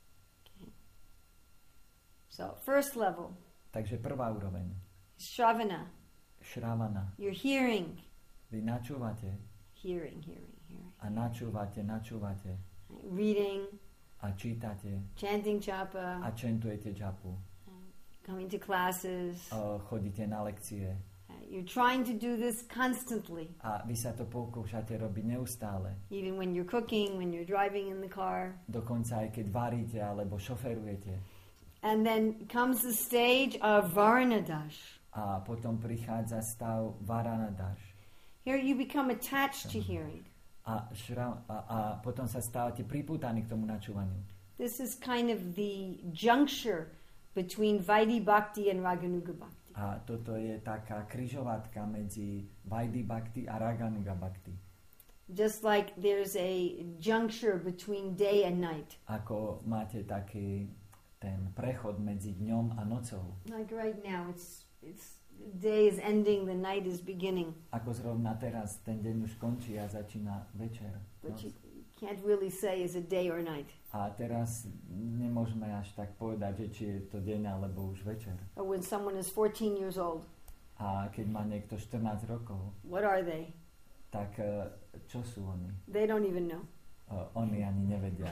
So, first level. Takže prvá úroveň. Shravana. Shravana. You're hearing. Vy načúvate. Hearing, hearing, hearing. A načúvate, načúvate. Reading. A čítate. Chanting japa. A čentujete japu. Coming to classes. Uh, chodíte na lekcie. You're trying to do this constantly. A vy sa to pokúšate robiť neustále. Even when you're cooking, when you're driving in the car. Dokonca aj keď varíte alebo šoferujete. And then comes the stage of Varanadash. A potom prichádza stav Varanadash. Here you become attached to hearing. A, šra, a, a potom sa stávate pripútaní k tomu načúvaniu. This is kind of the juncture between Vaidhi Bhakti and Raganuga Bhakti. A toto je taká križovatka medzi Vaidhi Bhakti a Raganuga Bhakti. Just like there's a juncture between day and night. Ako máte taký ten prechod medzi dňom a nocou. Like right now, it's it's the day is ending, the night is beginning. Ako zrovna teraz ten deň už končí a začína večer. But Noc. you can't really say is it day or night. A teraz nemôžeme až tak povedať, že či je to deň alebo už večer. Or when someone is fourteen years old, A keď má niekto štrnásť rokov, what are they? tak uh, čo sú oni? They don't even know. Uh, oni ani nevedia.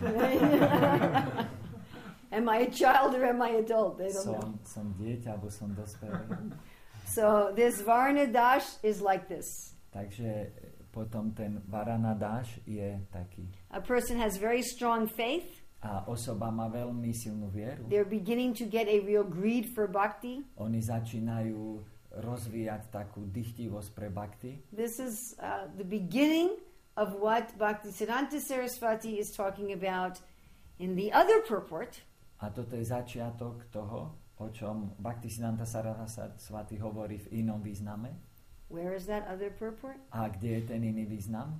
Am I a child or am I adult? They don't know. Som, som dieťa alebo som dospelý. So this Varnadash is like this. Takže potom ten Varanadash je taký. A person has very strong faith. A osoba má veľmi silnú vieru. They're beginning to get a real greed for bhakti. Oni začínajú rozvíjať takú dychtivosť pre bhakti. This is uh, the beginning of what Bhaktisiddhanta Saraswati is talking about in the other purport. A toto je začiatok toho, o čom Bhaktisiddhanta Saraswati hovorí v inom význame. Where is that other purport? A kde je ten iný význam?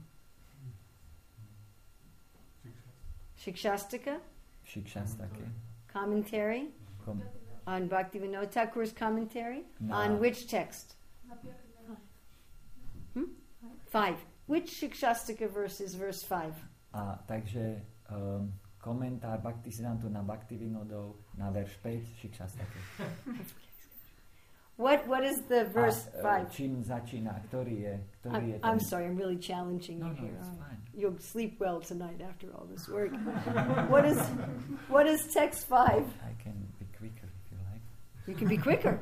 Shikshastaka, Shikshastake. commentary Kom- on Bhaktivinoda Thakur's commentary. Na- On which text? Hmm? Five. Which Shikshastaka verse is verse five? A takže um, komentár Bhaktisiddhantu na Bhaktivinodov na verš päť Shikshastake. What What is the verse A, uh, five? čím začína? Ktorý je? Ktorý je I'm, I'm ten? sorry, I'm really challenging No, you no, here. it's All right. fine. You'll sleep well tonight after all this work. What is What is text five? I can be quicker if you like. You can be quicker.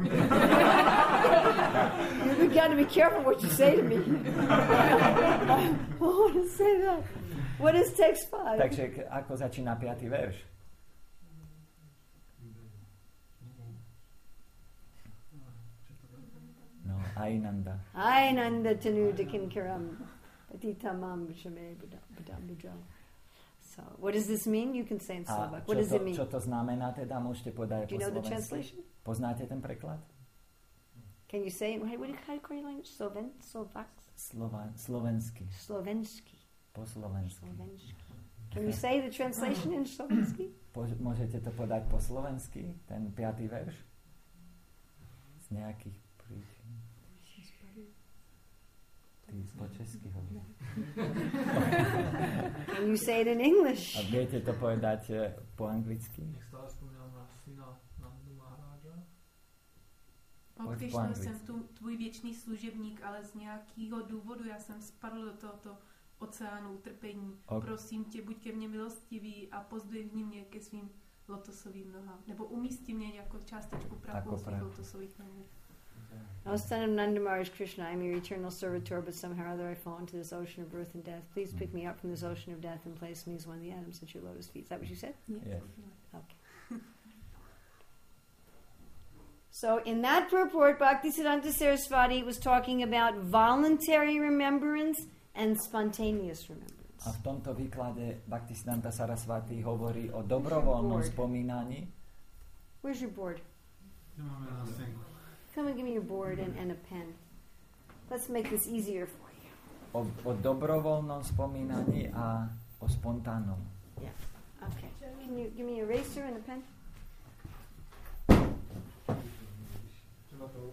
You've got to be careful what you say to me. I want to say that. What is text five? Takže k- ako začína piaty verš? No, Ainanda. Ainanda tanu dakinkaram patitamam vishame badam bujam. So, what does this mean? You can say in A Slovak. čo What does to, it mean? čo to znamená teda? Môžete povedať Do you po know the slovensky? translation? Poznáte ten preklad? Can you say it? What do you how do you call your language? Sloven? Slovak? Slova, slovensky. Slovensky. Po slovensky. Slovensky. Can you say the translation in Slovensky? Po, môžete to podať po slovensky, ten piatý verš? Z nejakých príčin. Ty po česky hovoríš. Can you say it in English? A viete to povedať eh, po anglicky? Jak stále spomínám na syna Nandu Maharáža. O Pojď Krišno, po anglicky. jsem tu, tvůj věčný služebník, ale z nějakého důvodu já jsem spadl do tohoto oceánu utrpení. Ok. Prosím tě, buď ke mně milostivý a pozdvihni mě ke svým lotosovým nohám. Nebo umísti mě jako částečku prachu Jako svých prachu. lotosových nohů. O son of Nanda Maharaj Krishna, I am your eternal servitor, but somehow or other I fall into this ocean of birth and death. Please pick me up from this ocean of death and place me as one of the atoms at your lotus feet. Is that what you said? Yes. Okay. So in that purport, Bhaktisiddhanta Saraswati was talking about voluntary remembrance and spontaneous remembrance. A v tomto výklade Bhaktisiddhanta Saraswati hovorí o dobrovoľnom Board. spomínaní. Where's your board? Nemáme na scénku. Come and give me your board and, and a pen. Let's make this easier for you. O, o dobrovoľnom spomínaní a o spontánnom. Okay. Can you give me an eraser and a pen? Treba to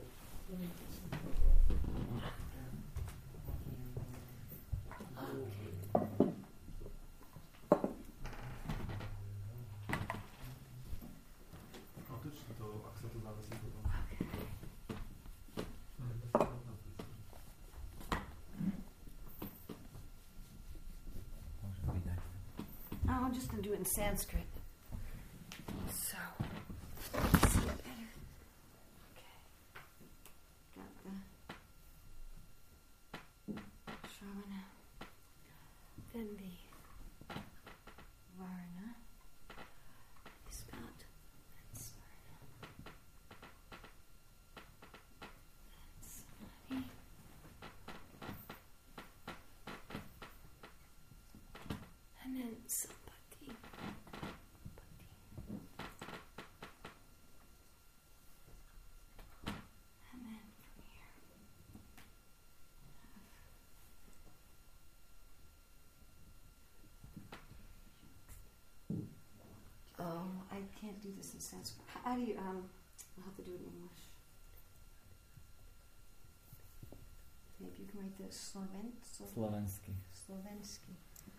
Otočte to, ak sa to zavesí potom. Môžem vydať. Oh, I'm just going to do it in Sanskrit. So, let's see it better. Okay. Got the Shravana. Then the Varna. Is about that's Varna. That's Samadhi. And then Sampati. And then from here. Oh, I can't do this in Sanskrit. How do you, um, I'll have to do it in English. Maybe you can write the Sloven, Slo- Slovensky. Slovensky.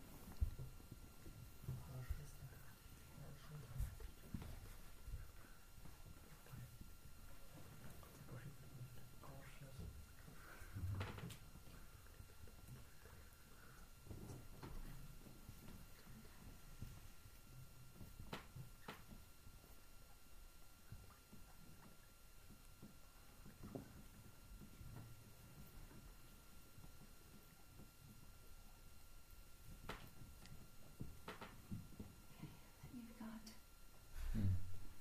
You've got Hm.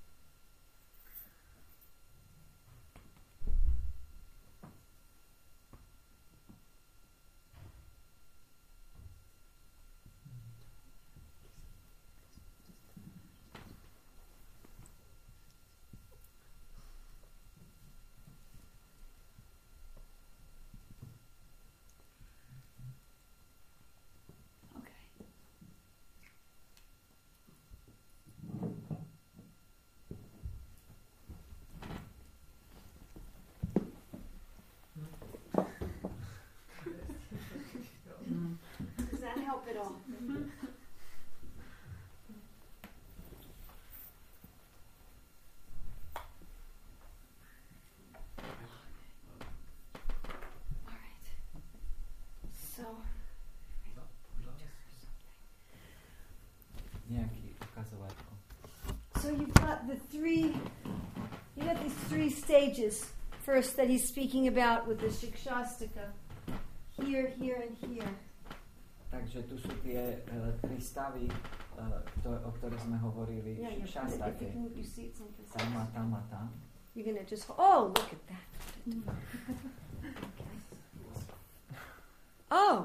okay. Does that help at all? All right. So, Nejaký ukazovateľ. so you've got the three, you got these three stages. First, that he's speaking about with the Shikshastika. Here, here, and here. Takže tu sú tie uh, tri stavy, uh, to, o ktorých sme hovorili. Yeah, you're if you Šastake. can move your seats in for Tam a tam a tam. You're gonna just oh look at that. Okay. Oh.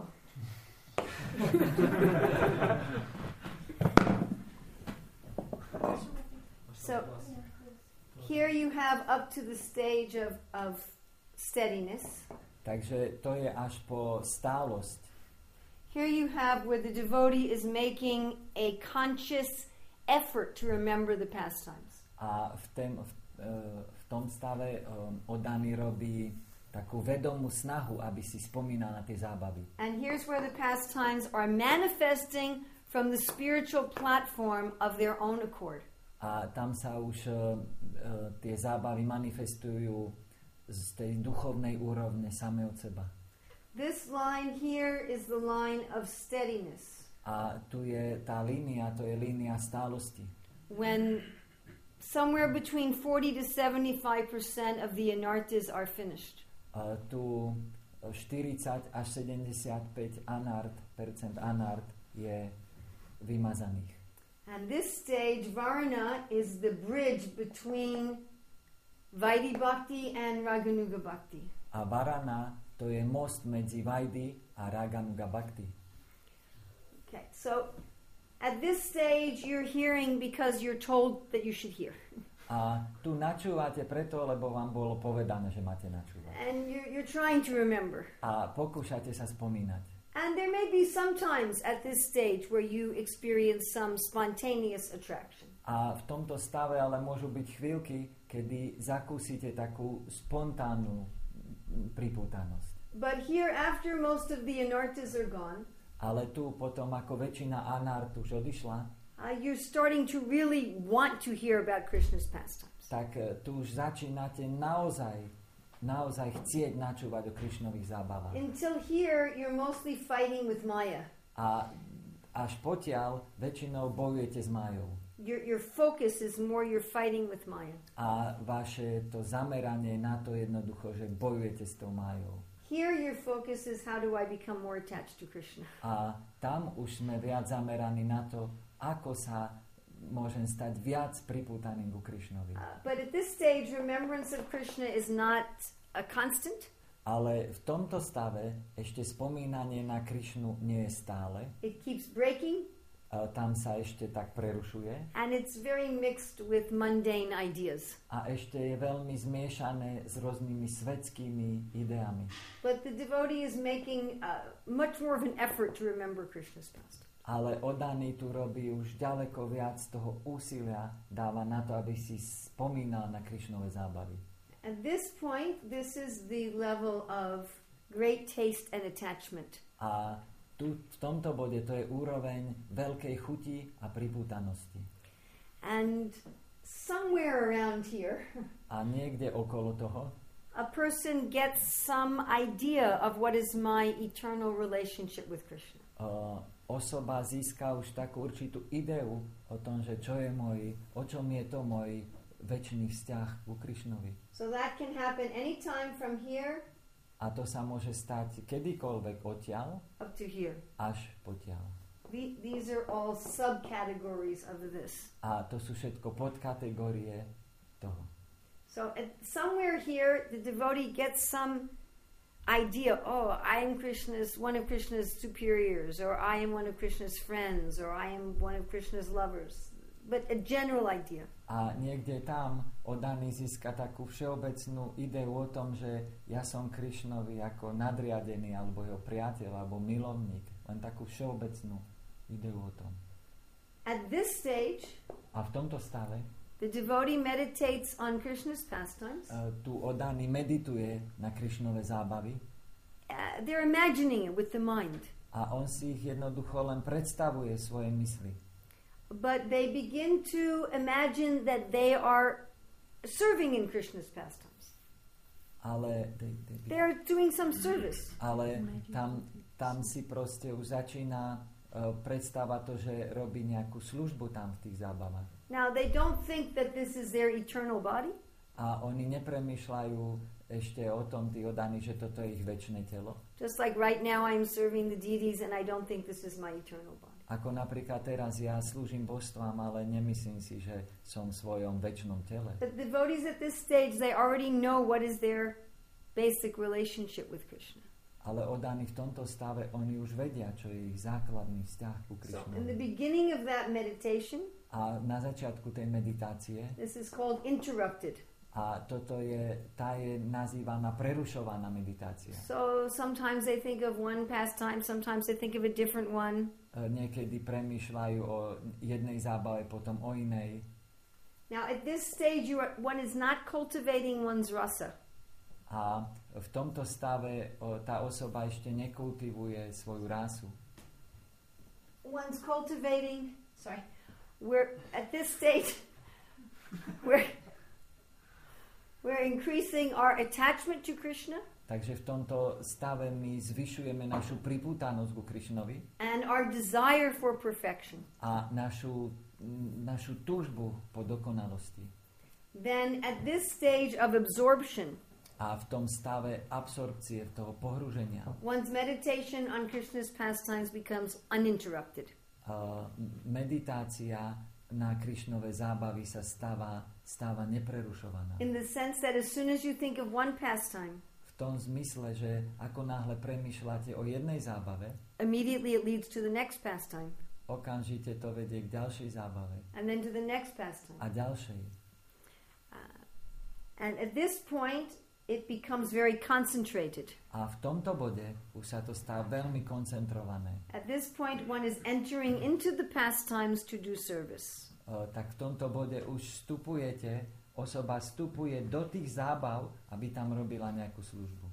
So here you have up to the stage of, of steadiness. Takže to je až po stálosť. Here you have where the devotee is making a conscious effort to remember the pastimes. A v, tém, v, uh, v tom stave um, oddaný robí takú vedomú snahu, aby si spomínal na tie zábavy. And here's where the pastimes are manifesting from the spiritual platform of their own accord. A tam sa už uh, uh, tie zábavy manifestujú z tej duchovnej úrovne same od seba. This line here is the line of steadiness. A tu je tá línia, to je línia stálosti. When somewhere between forty to seventy-five percent of the anartas are finished. Uh, tu štyridsať až sedemdesiatpäť anart, percent anart je vymazaných. And this stage, Varna, is the bridge between Vaidhi Bhakti and Raganuga Bhakti. A Varana to je most medzi Vajdy a Raganuga Bhakti. Okay, so at this stage you're hearing because you're told that you should hear. A tu načúvate preto, lebo vám bolo povedané, že máte načúvať. And you're, you're trying to remember. A pokúšate sa spomínať. And there may be some times at this stage where you experience some spontaneous attraction. A v tomto stave ale môžu byť chvíľky, kedy zakúsite takú spontánnu pripútanosť. But here, after most of the anartas are gone, ale tu potom, ako väčšina anart už odišla, uh, you're starting to really want to hear about Krishna's pastimes. tak uh, tu už začínate naozaj naozaj chcieť načúvať o Krišnových zábavách. Until here, you're mostly fighting with Maya. A až potiaľ väčšinou bojujete s Májou. Your, your focus is more you're fighting with Maya. A vaše to zameranie na to jednoducho, že bojujete s tou Májou. Here your focus is how do I become more attached to Krishna. A tam už sme viac zameraní na to, ako sa môžem stať viac pripútaným ku Krišnovi. Uh, but at this stage, remembrance of Krishna is not a constant. Ale v tomto stave ešte spomínanie na Krišnu nie je stále. It keeps breaking. Uh, tam sa ešte tak prerušuje. And it's very mixed with mundane ideas. A ešte je veľmi zmiešané s rôznymi svetskými ideami. But the devotee is making uh, much more of an effort to remember Krishna's past. Ale oddaný tu robí už ďaleko viac toho úsilia, dáva na to, aby si spomínal na Krišnové zábavy. At this point, this is the level of great taste and attachment. A tu v tomto bode to je úroveň veľkej chuti a pripútanosti. And somewhere around here, A niekde okolo toho a person gets some idea of what is my eternal relationship with Krishna. uh, osoba získa už takú určitú ideu o tom, že čo je môj, o čom je to môj večný vzťah ku Krišnovi. So that can happen anytime from here A to sa môže stať kedykoľvek odtiaľ up to here. až potiaľ. The, these are all subcategories of this. A to sú všetko podkategórie toho. So at somewhere here, the devotee gets some idea, oh, I am Krishna's, one of Krishna's superiors, or I am one of Krishna's friends, or I am one of Krishna's lovers. But a general idea. A niekde tam oddaný získa takú všeobecnú ideu o tom, že ja som Krišnovi ako nadriadený, alebo jeho priateľ, alebo milovník. Len takú všeobecnú ideu o tom. At this stage, A v tomto stave the devotee meditates on Krishna's pastimes. uh, tu oddaný medituje na Krišnové zábavy Uh, they're imagining it with the mind. a on si ich jednoducho len predstavuje svoje mysli. But they begin to imagine that they are serving in Krishna's pastimes. Ale, they, they, They're doing some service. ale tam, tam si proste už začína uh, predstava to, že robí nejakú službu tam v tých zábavách. Now, they don't think that this is their eternal body. A oni nepremýšľajú ešte o tom, tí oddaní, že toto je ich večné telo. Just like right now I'm serving the deities and I don't think this is my eternal body. Ako napríklad teraz ja slúžim božstvám, ale nemyslím si, že som v svojom večnom tele. The devotees at this stage, they already know what is their basic relationship with Krishna. Ale oddaní v tomto stave, oni už vedia, čo je ich základný vzťah ku So in the Krišnovi. beginning of that meditation, A na začiatku tej meditácie, this is called interrupted. a toto je, tá je nazývaná prerušovaná meditácia. So sometimes they think of one pastime, sometimes they think of a different one. E, Niekedy premýšľajú o jednej zábave, potom o inej. Now at this stage, you are, one is not cultivating one's rasa. A v tomto stave o, tá osoba ešte nekultivuje svoju rásu. One's cultivating, sorry, we're at this stage, we're, we're increasing our attachment to Krishna. Takže v tomto stave my zvyšujeme našu pripútanosť ku Krišnovi and our desire for perfection. a našu, našu túžbu po dokonalosti. Then at this stage of absorption, A v tom stave absorpcie, toho pohrúženia, one's meditation on Krishna's pastimes becomes uninterrupted. uh, meditácia na Krišnové zábavy sa stáva, stáva neprerušovaná. In the sense that as soon as you think of one pastime, V tom zmysle, že ako náhle premýšľate o jednej zábave, immediately it leads to the next pastime, okamžite to vedie k ďalšej zábave and then to the next pastime. a ďalšej. Uh, and at this point, it becomes very concentrated. A v tomto bode už sa to stáva veľmi koncentrované. At this point, one is entering into the pastimes to do service. Uh, tak v tomto bode už vstupujete, osoba vstupuje do tých zábav, aby tam robila nejakú službu.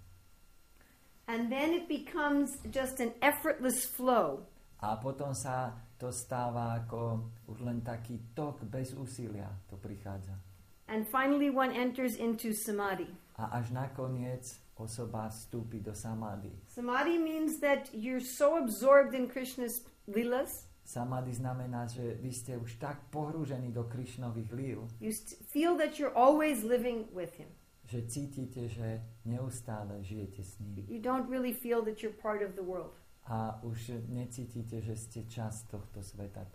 And then it becomes just an effortless flow. A potom sa to stáva ako už len taký tok bez úsilia, to prichádza. And finally, one enters into samadhi. A až nakoniec osoba vstúpi do samády. Samadhi means that you're so absorbed in Krishna's lilas, Samády znamená, že vy ste už tak pohrúžení do Krišnových líl, you st- feel that you're always living with him. že cítite, že neustále žijete s ním. You don't really feel that you're part of the world. A už necítite, že ste časť tohto sveta.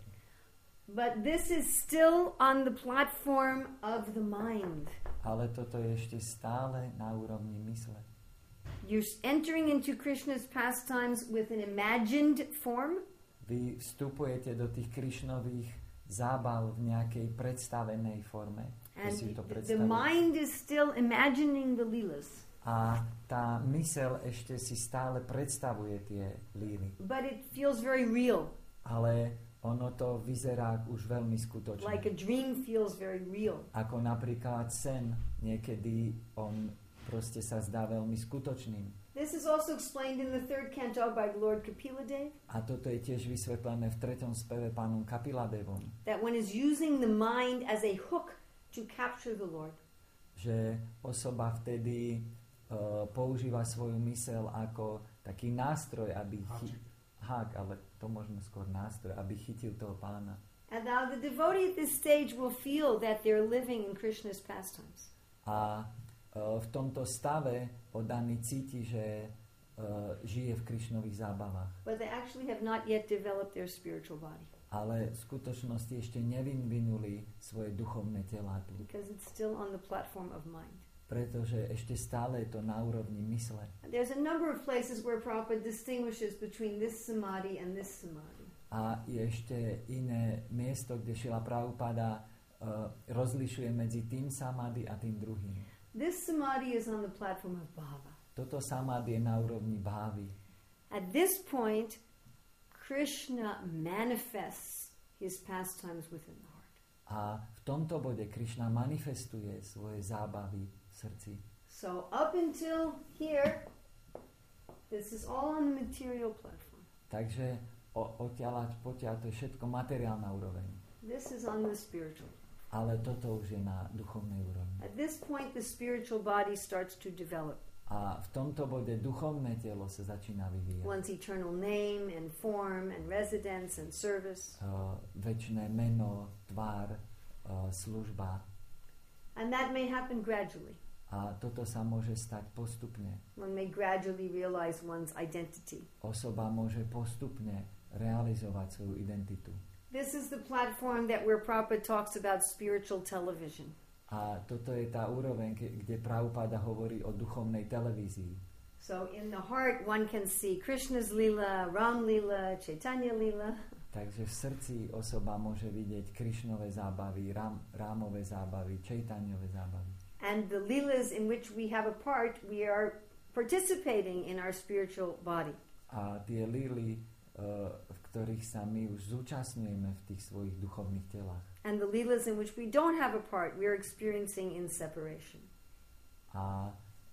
But this is still on the platform of the mind. Ale toto je ešte stále na úrovni mysle. You're entering into Krishna's pastimes with an imagined form, Vy vstupujete do tých Krišnových zábav v nejakej predstavenej forme. and si to the predstavujete. mind is still imagining the lilas. A tá mysel ešte si stále predstavuje tie líly. But it feels very real, Ale ono to vyzerá už veľmi skutočne. like a dream feels very real. Ako napríklad sen, niekedy on proste sa zdá veľmi skutočným. This is also explained in the third canto by Lord Kapila Dev, A toto je tiež vysvetlené v treťom speve pánom Kapiladevom, that one is using the mind as a hook to capture the Lord. že osoba vtedy uh, používa svoju mysel ako taký nástroj, aby chy- hák, ale to možno skôr nástroj, aby chytil toho pána. And now the devotee at this stage will feel that they're living in Krishna's pastimes. A uh, v tomto stave oddaný cíti, že uh, žije v Krišnových zábavách. But they actually have not yet developed their spiritual body, Ale v skutočnosti ešte nevyvinuli svoje duchovné telá tu. because it's still on the platform of mind. Pretože ešte stále je to na úrovni mysle. There's a number of places where Prabhupada distinguishes between this samadhi and this samadhi. A je ešte iné miesto, kde Šila Prabhupada uh, rozlišuje medzi tým samadhi a tým druhým. This samadhi is on the platform of bhava. Toto samadhi je na úrovni bhávy. At this point, Krishna manifests his pastimes within the heart. A v tomto bode Krišna manifestuje svoje zábavy v srdci. So up until here, this is all on the material platform. Takže o- odtiaľ až potiaľ to je všetko materiálna úroveň. This is on the spiritual. Ale toto už je na duchovnej úrovni. At this point, the spiritual body starts to develop. A v tomto bode duchovné telo sa začína vyvíjať. One's eternal name and form and residence and service. Uh, večné meno, tvár, uh, služba. And that may happen gradually. A toto sa môže stať postupne. One may gradually realize one's identity. Osoba môže postupne realizovať svoju identitu. This is the platform that where Prabhupada talks about spiritual television. A toto je tá úroveň, ke- kde Prabhupada hovorí o duchovnej televízii. So in the heart, one can see Krishna's Leela, Ram Leela, Chaitanya Leela. Takže v srdci osoba môže vidieť Krišnové zábavy, Ram, Rámové zábavy, Chaitanyové zábavy. And the Leelas in which we have a part, we are participating in our spiritual body. A tie líly, uh, v ktorých sa my už zúčastňujeme v tých svojich duchovných telách. And the Leelas in which we don't have a part, we are experiencing in separation. A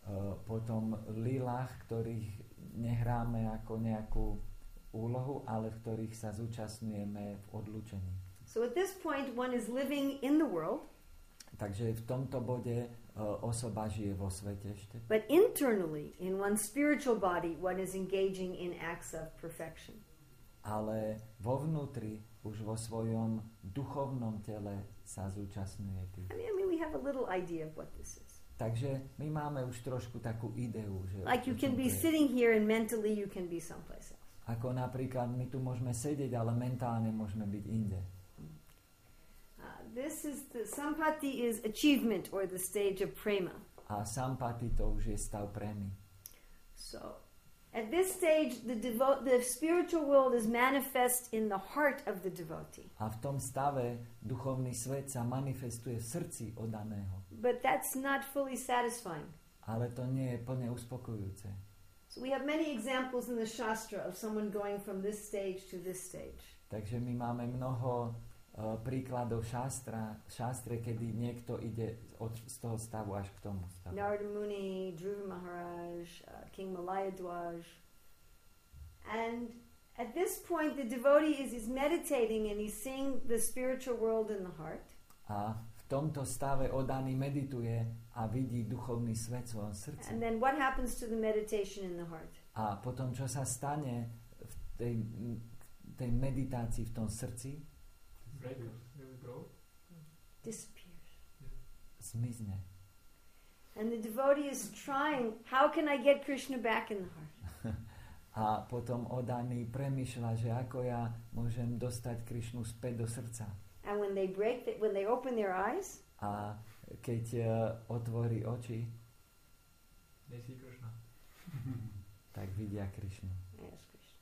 potom lilách, ktorých nehráme ako nejakú úlohu, ale v ktorých sa zúčastňujeme v odlúčení. So at this point one is living in the world. Takže v tomto bode uh, osoba žije vo svete ešte. But internally, in one's spiritual body, one is engaging in acts of perfection. Ale vo vnútri, už vo svojom duchovnom tele sa zúčastňuje tých. I mean, I mean, we have a little idea of what this is. Takže my máme už trošku takú ideu, že... Like you can be sitting here and mentally you can be someplace else. Ako napríklad my tu môžeme sedieť, ale mentálne môžeme byť inde. Uh, this is the sampati is achievement or the stage of prema. A sampati to už je stav prémy. So, at this stage, the devo- the spiritual world is manifest in the heart of the devotee. A v tom stave duchovný svet sa manifestuje v srdci oddaného. But that's not fully satisfying. Ale to nie je plne uspokojujúce. So we have many examples in the Shastra of someone going from this stage to this stage. Takže my máme mnoho uh, príkladov šástra, šástre, kedy niekto ide od, z toho stavu až k tomu stavu. Narada Muni, Dhruva Maharaj, uh, King Malayadwaj. And at this point the devotee is, is meditating and he's seeing the spiritual world in the heart. A v tomto stave oddaný medituje a vidí duchovný svet v svojom srdci. And then what happens to the meditation in the heart? A potom, čo sa stane v tej, tej meditácii v tom srdci? Disappears. Zmizne. And the devotee is trying, how can I get Krishna back in the heart? A potom oddaný premýšľa, že ako ja môžem dostať Krišnu späť do srdca. And when they break, the, when they open their eyes, A keď uh, otvorí oči, tak vidia Krišnu. yes, Krishna.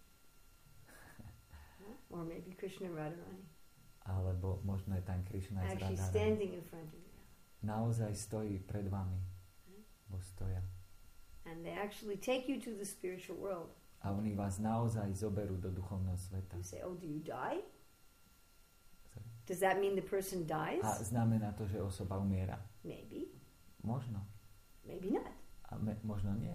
Or maybe Krishna Radharani. Alebo možno je tam Krišna z Actually Radharani. standing in front of you. Naozaj stojí pred vami. Bo stoja. And they actually take you to the spiritual world. A oni vás naozaj zoberú do duchovného sveta. You say, oh, do you die? Sorry. Does that mean the person dies? A znamená to, že osoba umiera? Maybe. Možno. Maybe not. A me, možno nie.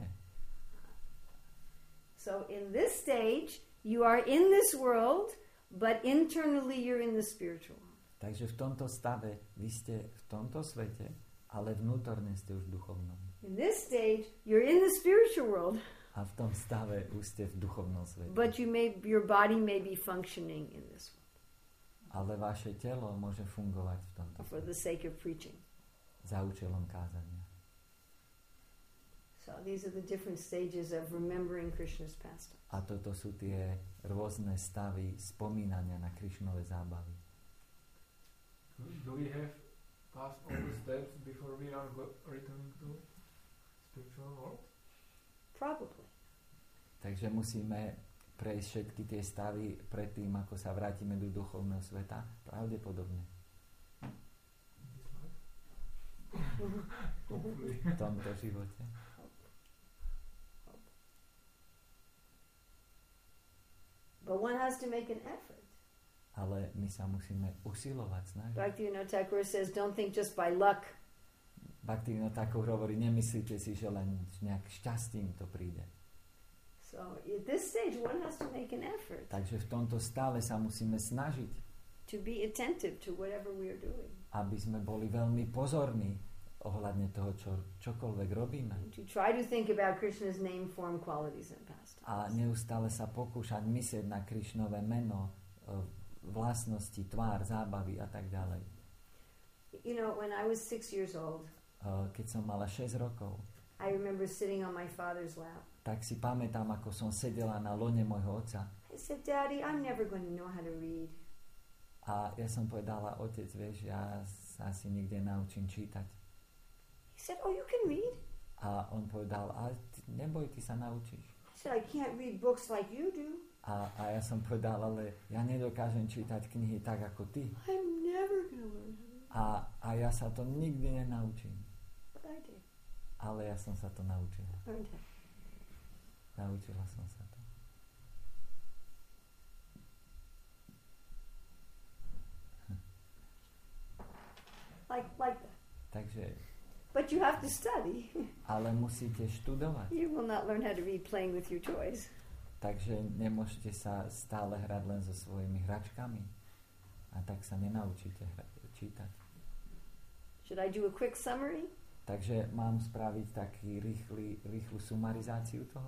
So in this stage, you are in this world, but internally you're in the spiritual world. Takže v tomto stave vy ste v tomto svete, ale vnútorne ste už v duchovnom. In this stage, you're in the spiritual world, A v tom stave už ste v duchovnom svete. but you may, your body may be functioning in this world Ale vaše telo môže fungovať v tomto for the svete. sake of preaching. Za účelom kázania. So these are the different stages of remembering Krishna's pastime. A toto sú tie rôzne stavy spomínania na Krišnové zábavy. Do we have passed all the steps before we are go- returning to spiritual world? Probably. Takže musíme prejsť všetky tie stavy predtým, ako sa vrátime do duchovného sveta? Pravdepodobne. V tomto živote. But one has to make an effort. Ale my sa musíme usilovať, snažiť. Bhaktivinoda Thakur says, don't think just by luck. Bhaktivinoda Thakur hovorí, nemyslíte si, že len nejak šťastím to príde. So at this stage, one has to make an effort Takže v tomto stále sa musíme snažiť, to be attentive to whatever we are doing, aby sme boli veľmi pozorní ohľadne toho, čo, čokoľvek robíme. to try to think about Krishna's name, form, qualities, and pastimes. A neustále sa pokúšať myslieť na Krišnové meno, e, vlastnosti, tvár, zábavy a tak ďalej. You know, when I was six years old, E, Keď som mala šesť rokov, I remember sitting on my father's lap. tak si pamätám, ako som sedela na lone môjho otca I said, Daddy, I'm never going to know how to read. a ja som povedala, otec, vieš, ja sa asi nikde naučím čítať. He said, oh, you can read? A on povedal, ale ty, neboj, ty sa naučíš. I said, I can't read books like you do. A, a ja som povedal, ale ja nedokážem čítať knihy tak ako ty. I'm never going to learn how to read. A, a ja sa to nikdy nenaučím. But I did. Ale ja som sa to naučila. Learned how. Naučila som sa to. Like, like that. Takže But you have to study. Ale musíte študovať. You will not learn how to read playing with your toys. Takže nemôžete sa stále hrať len so svojimi hračkami. A tak sa nenaučíte hra- čítať. Should I do a quick summary? Takže mám spraviť taký rýchly, rýchlu sumarizáciu toho.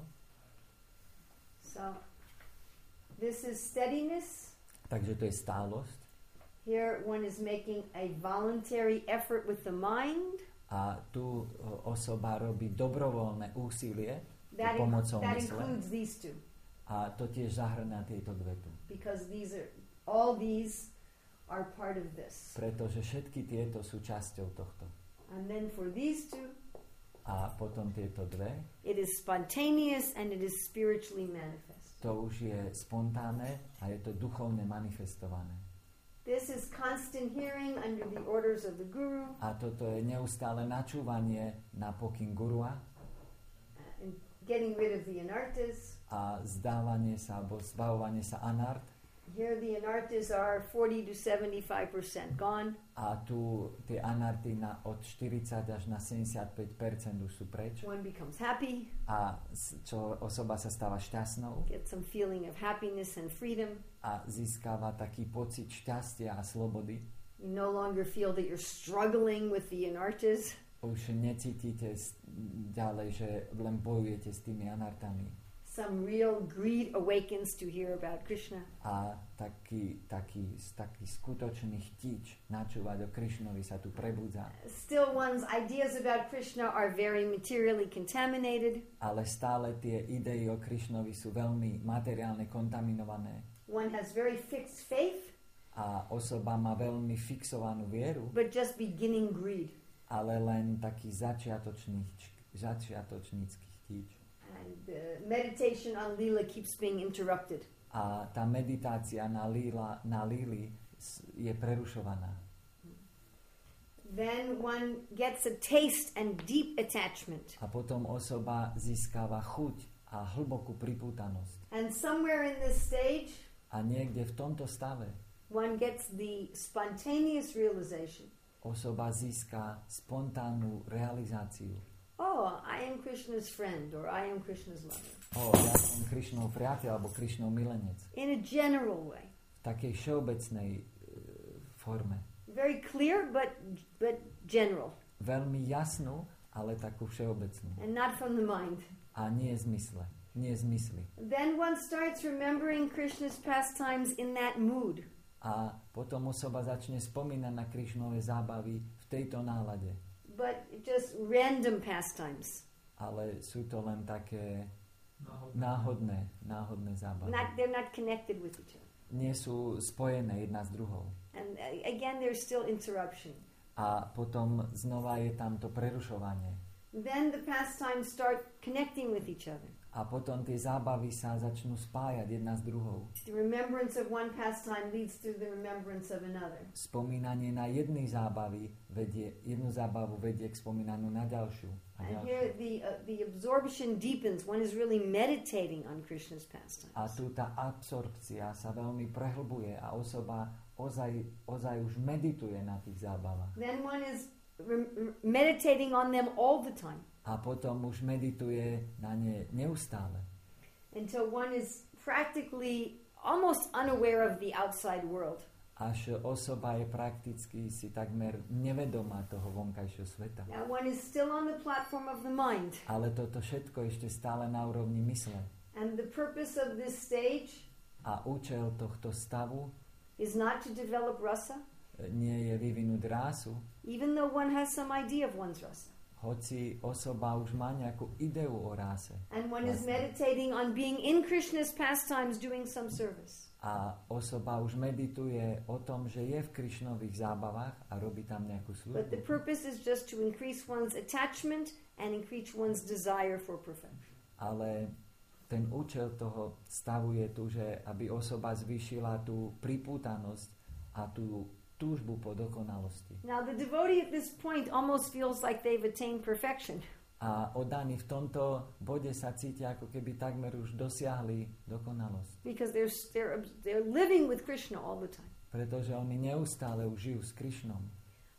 So, this is steadiness. Takže to je stálosť. Here one is making a voluntary effort with the mind. A tu o, osoba robí dobrovoľné úsilie That, in, pomocou that mysle. includes these two. A to tiež zahrňa tieto dve tu. Because these are, all these are part of this. Pretože všetky tieto sú časťou tohto. And then for these two, A potom tieto dve, it is spontaneous and it is spiritually manifest. to už je spontánne a je to duchovne manifestované. This is constant hearing under the orders of the guru. A toto je neustále načúvanie na pokyn gurua uh, and getting rid of the anartas. a zdávanie sa alebo zbavovanie sa anart. Here the anartas are forty to seventy-five percent gone. A tu tie anarty na od štyridsať až na sedemdesiatpäť percent už sú preč. One becomes happy, A s- čo osoba sa stáva šťastnou gets some feeling of happiness and freedom. a získava taký pocit šťastia a slobody. You no longer feel that you're struggling with the anartas. Už necítite s- ďalej, že len bojujete s tými anartami. Some real greed awakens to hear about Krishna. A taký, taký, taký skutočný chtič načúvať o Krišnovi sa tu prebudza. Still, one's ideas about Krishna are very materially contaminated. Ale stále tie idei o Krišnovi sú veľmi materiálne kontaminované. One has very fixed faith, A osoba má veľmi fixovanú vieru, but just beginning greed. ale len taký začiatočný, začiatočnícky chtič. And the meditation on Leela keeps being interrupted. A tá meditácia na, líla, na líli s- je prerušovaná. Then one gets a taste and deep attachment. A potom osoba získava chuť a hlbokú pripútanosť. And somewhere in this stage, A niekde v tomto stave one gets the spontaneous realization, osoba získa spontánnu realizáciu. oh, I am Krishna's friend, or I am Krishna's lover. O, ja som Krišnov priateľ alebo Krišnov milenec. In a general way. V takej všeobecnej e, forme. Very clear, but, but general. Veľmi jasnú, ale takú všeobecnú. And not from the mind. A nie zmysle. Nie zmysly. Then one starts remembering Krishna's pastimes in that mood. A potom osoba začne spomínať na Krišnové zábavy v tejto nálade. But just random pastimes. Ale sú to len také Náhodne. náhodné, náhodné zábavy. Not, they're not connected with each other. Nie sú spojené jedna s druhou. And uh, again, there's still interruption. A potom znova je tam to prerušovanie. Then the pastimes start connecting with each other. A potom tie zábavy sa začnú spájať jedna s druhou. The remembrance of one pastime leads to the remembrance of another. Spomínanie na jednej zábavy vedie, jednu zábavu vedie k spomínaniu na ďalšiu. A, And ďalšiu. here the, uh, the absorption deepens. One is really meditating on Krishna's pastimes. A tu tá absorpcia sa veľmi prehlbuje a osoba ozaj, ozaj už medituje na tých zábavách. Then one is rem- rem- meditating on them all the time. A potom už medituje na ne neustále. Until one is practically almost unaware of the outside world. Až osoba je prakticky si takmer nevedomá toho vonkajšieho sveta. Now one is still on the platform of the mind. Ale toto všetko ešte stále na úrovni mysle. And the purpose of this stage A účel tohto stavu is not to develop rasa, nie je vyvinúť rásu, even though one has some idea of one's rasa. hoci osoba už má nejakú ideu o ráse. And one is Vlastne. meditating on being in Krishna's pastimes doing some service. A osoba už medituje o tom, že je v Krišnových zábavách a robí tam nejakú But the službu. purpose is just to increase one's attachment and increase one's desire for perfection. Ale ten účel toho stavu je tu, že aby osoba zvýšila tú pripútanosť a tú túžbu po dokonalosti. Now the devotee at this point almost feels like they've attained perfection. A oddaní v tomto bode sa cítia, ako keby takmer už dosiahli dokonalosť. Because they're, they're, they're living with Krishna all the time. Pretože oni neustále už žijú s Krišnom.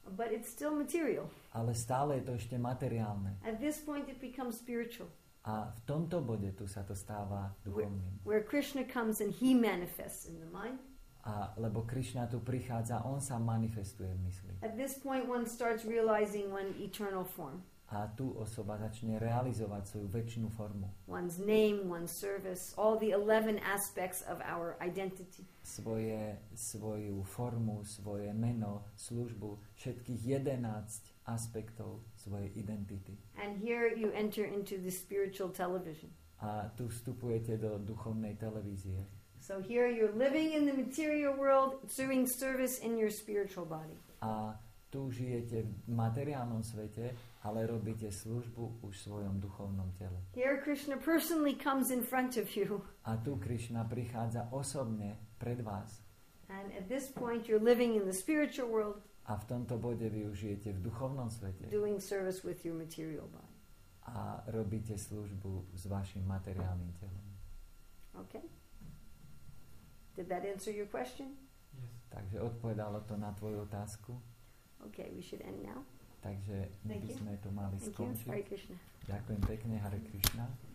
but it's still material. Ale stále je to ešte materiálne. At this point it becomes spiritual. A v tomto bode tu sa to stáva duchovným. Where Krishna comes and he manifests in the mind. A lebo Krishna tu prichádza, on sa manifestuje v mysli. At this point one starts realizing one eternal form. A tu osoba začne realizovať svoju večnú formu. One's name, one's service, all the eleven aspects of our identity. Svoje, svoju formu, svoje meno, službu, všetkých jedenásť aspektov svojej identity. And here you enter into the spiritual television. A tu vstupujete do duchovnej televízie. So here you're living in the material world, doing service in your spiritual body. A tu žijete v materiálnom svete, ale robíte službu už v svojom duchovnom tele. Here Krishna personally comes in front of you. A tu Krishna prichádza osobne pred vás. And at this point you're living in the spiritual world. A v tomto bode vy už žijete v duchovnom svete. Doing service with your material body. A robíte službu s vašim materiálnym telom. Okay? Did that answer your question? Yes. Takže odpovedalo to na tvoju otázku. Okay, we should end now. Takže my Thank by you. sme to mali Thank you. skončiť. Hare Krishna. Ďakujem pekne, Hare Krishna.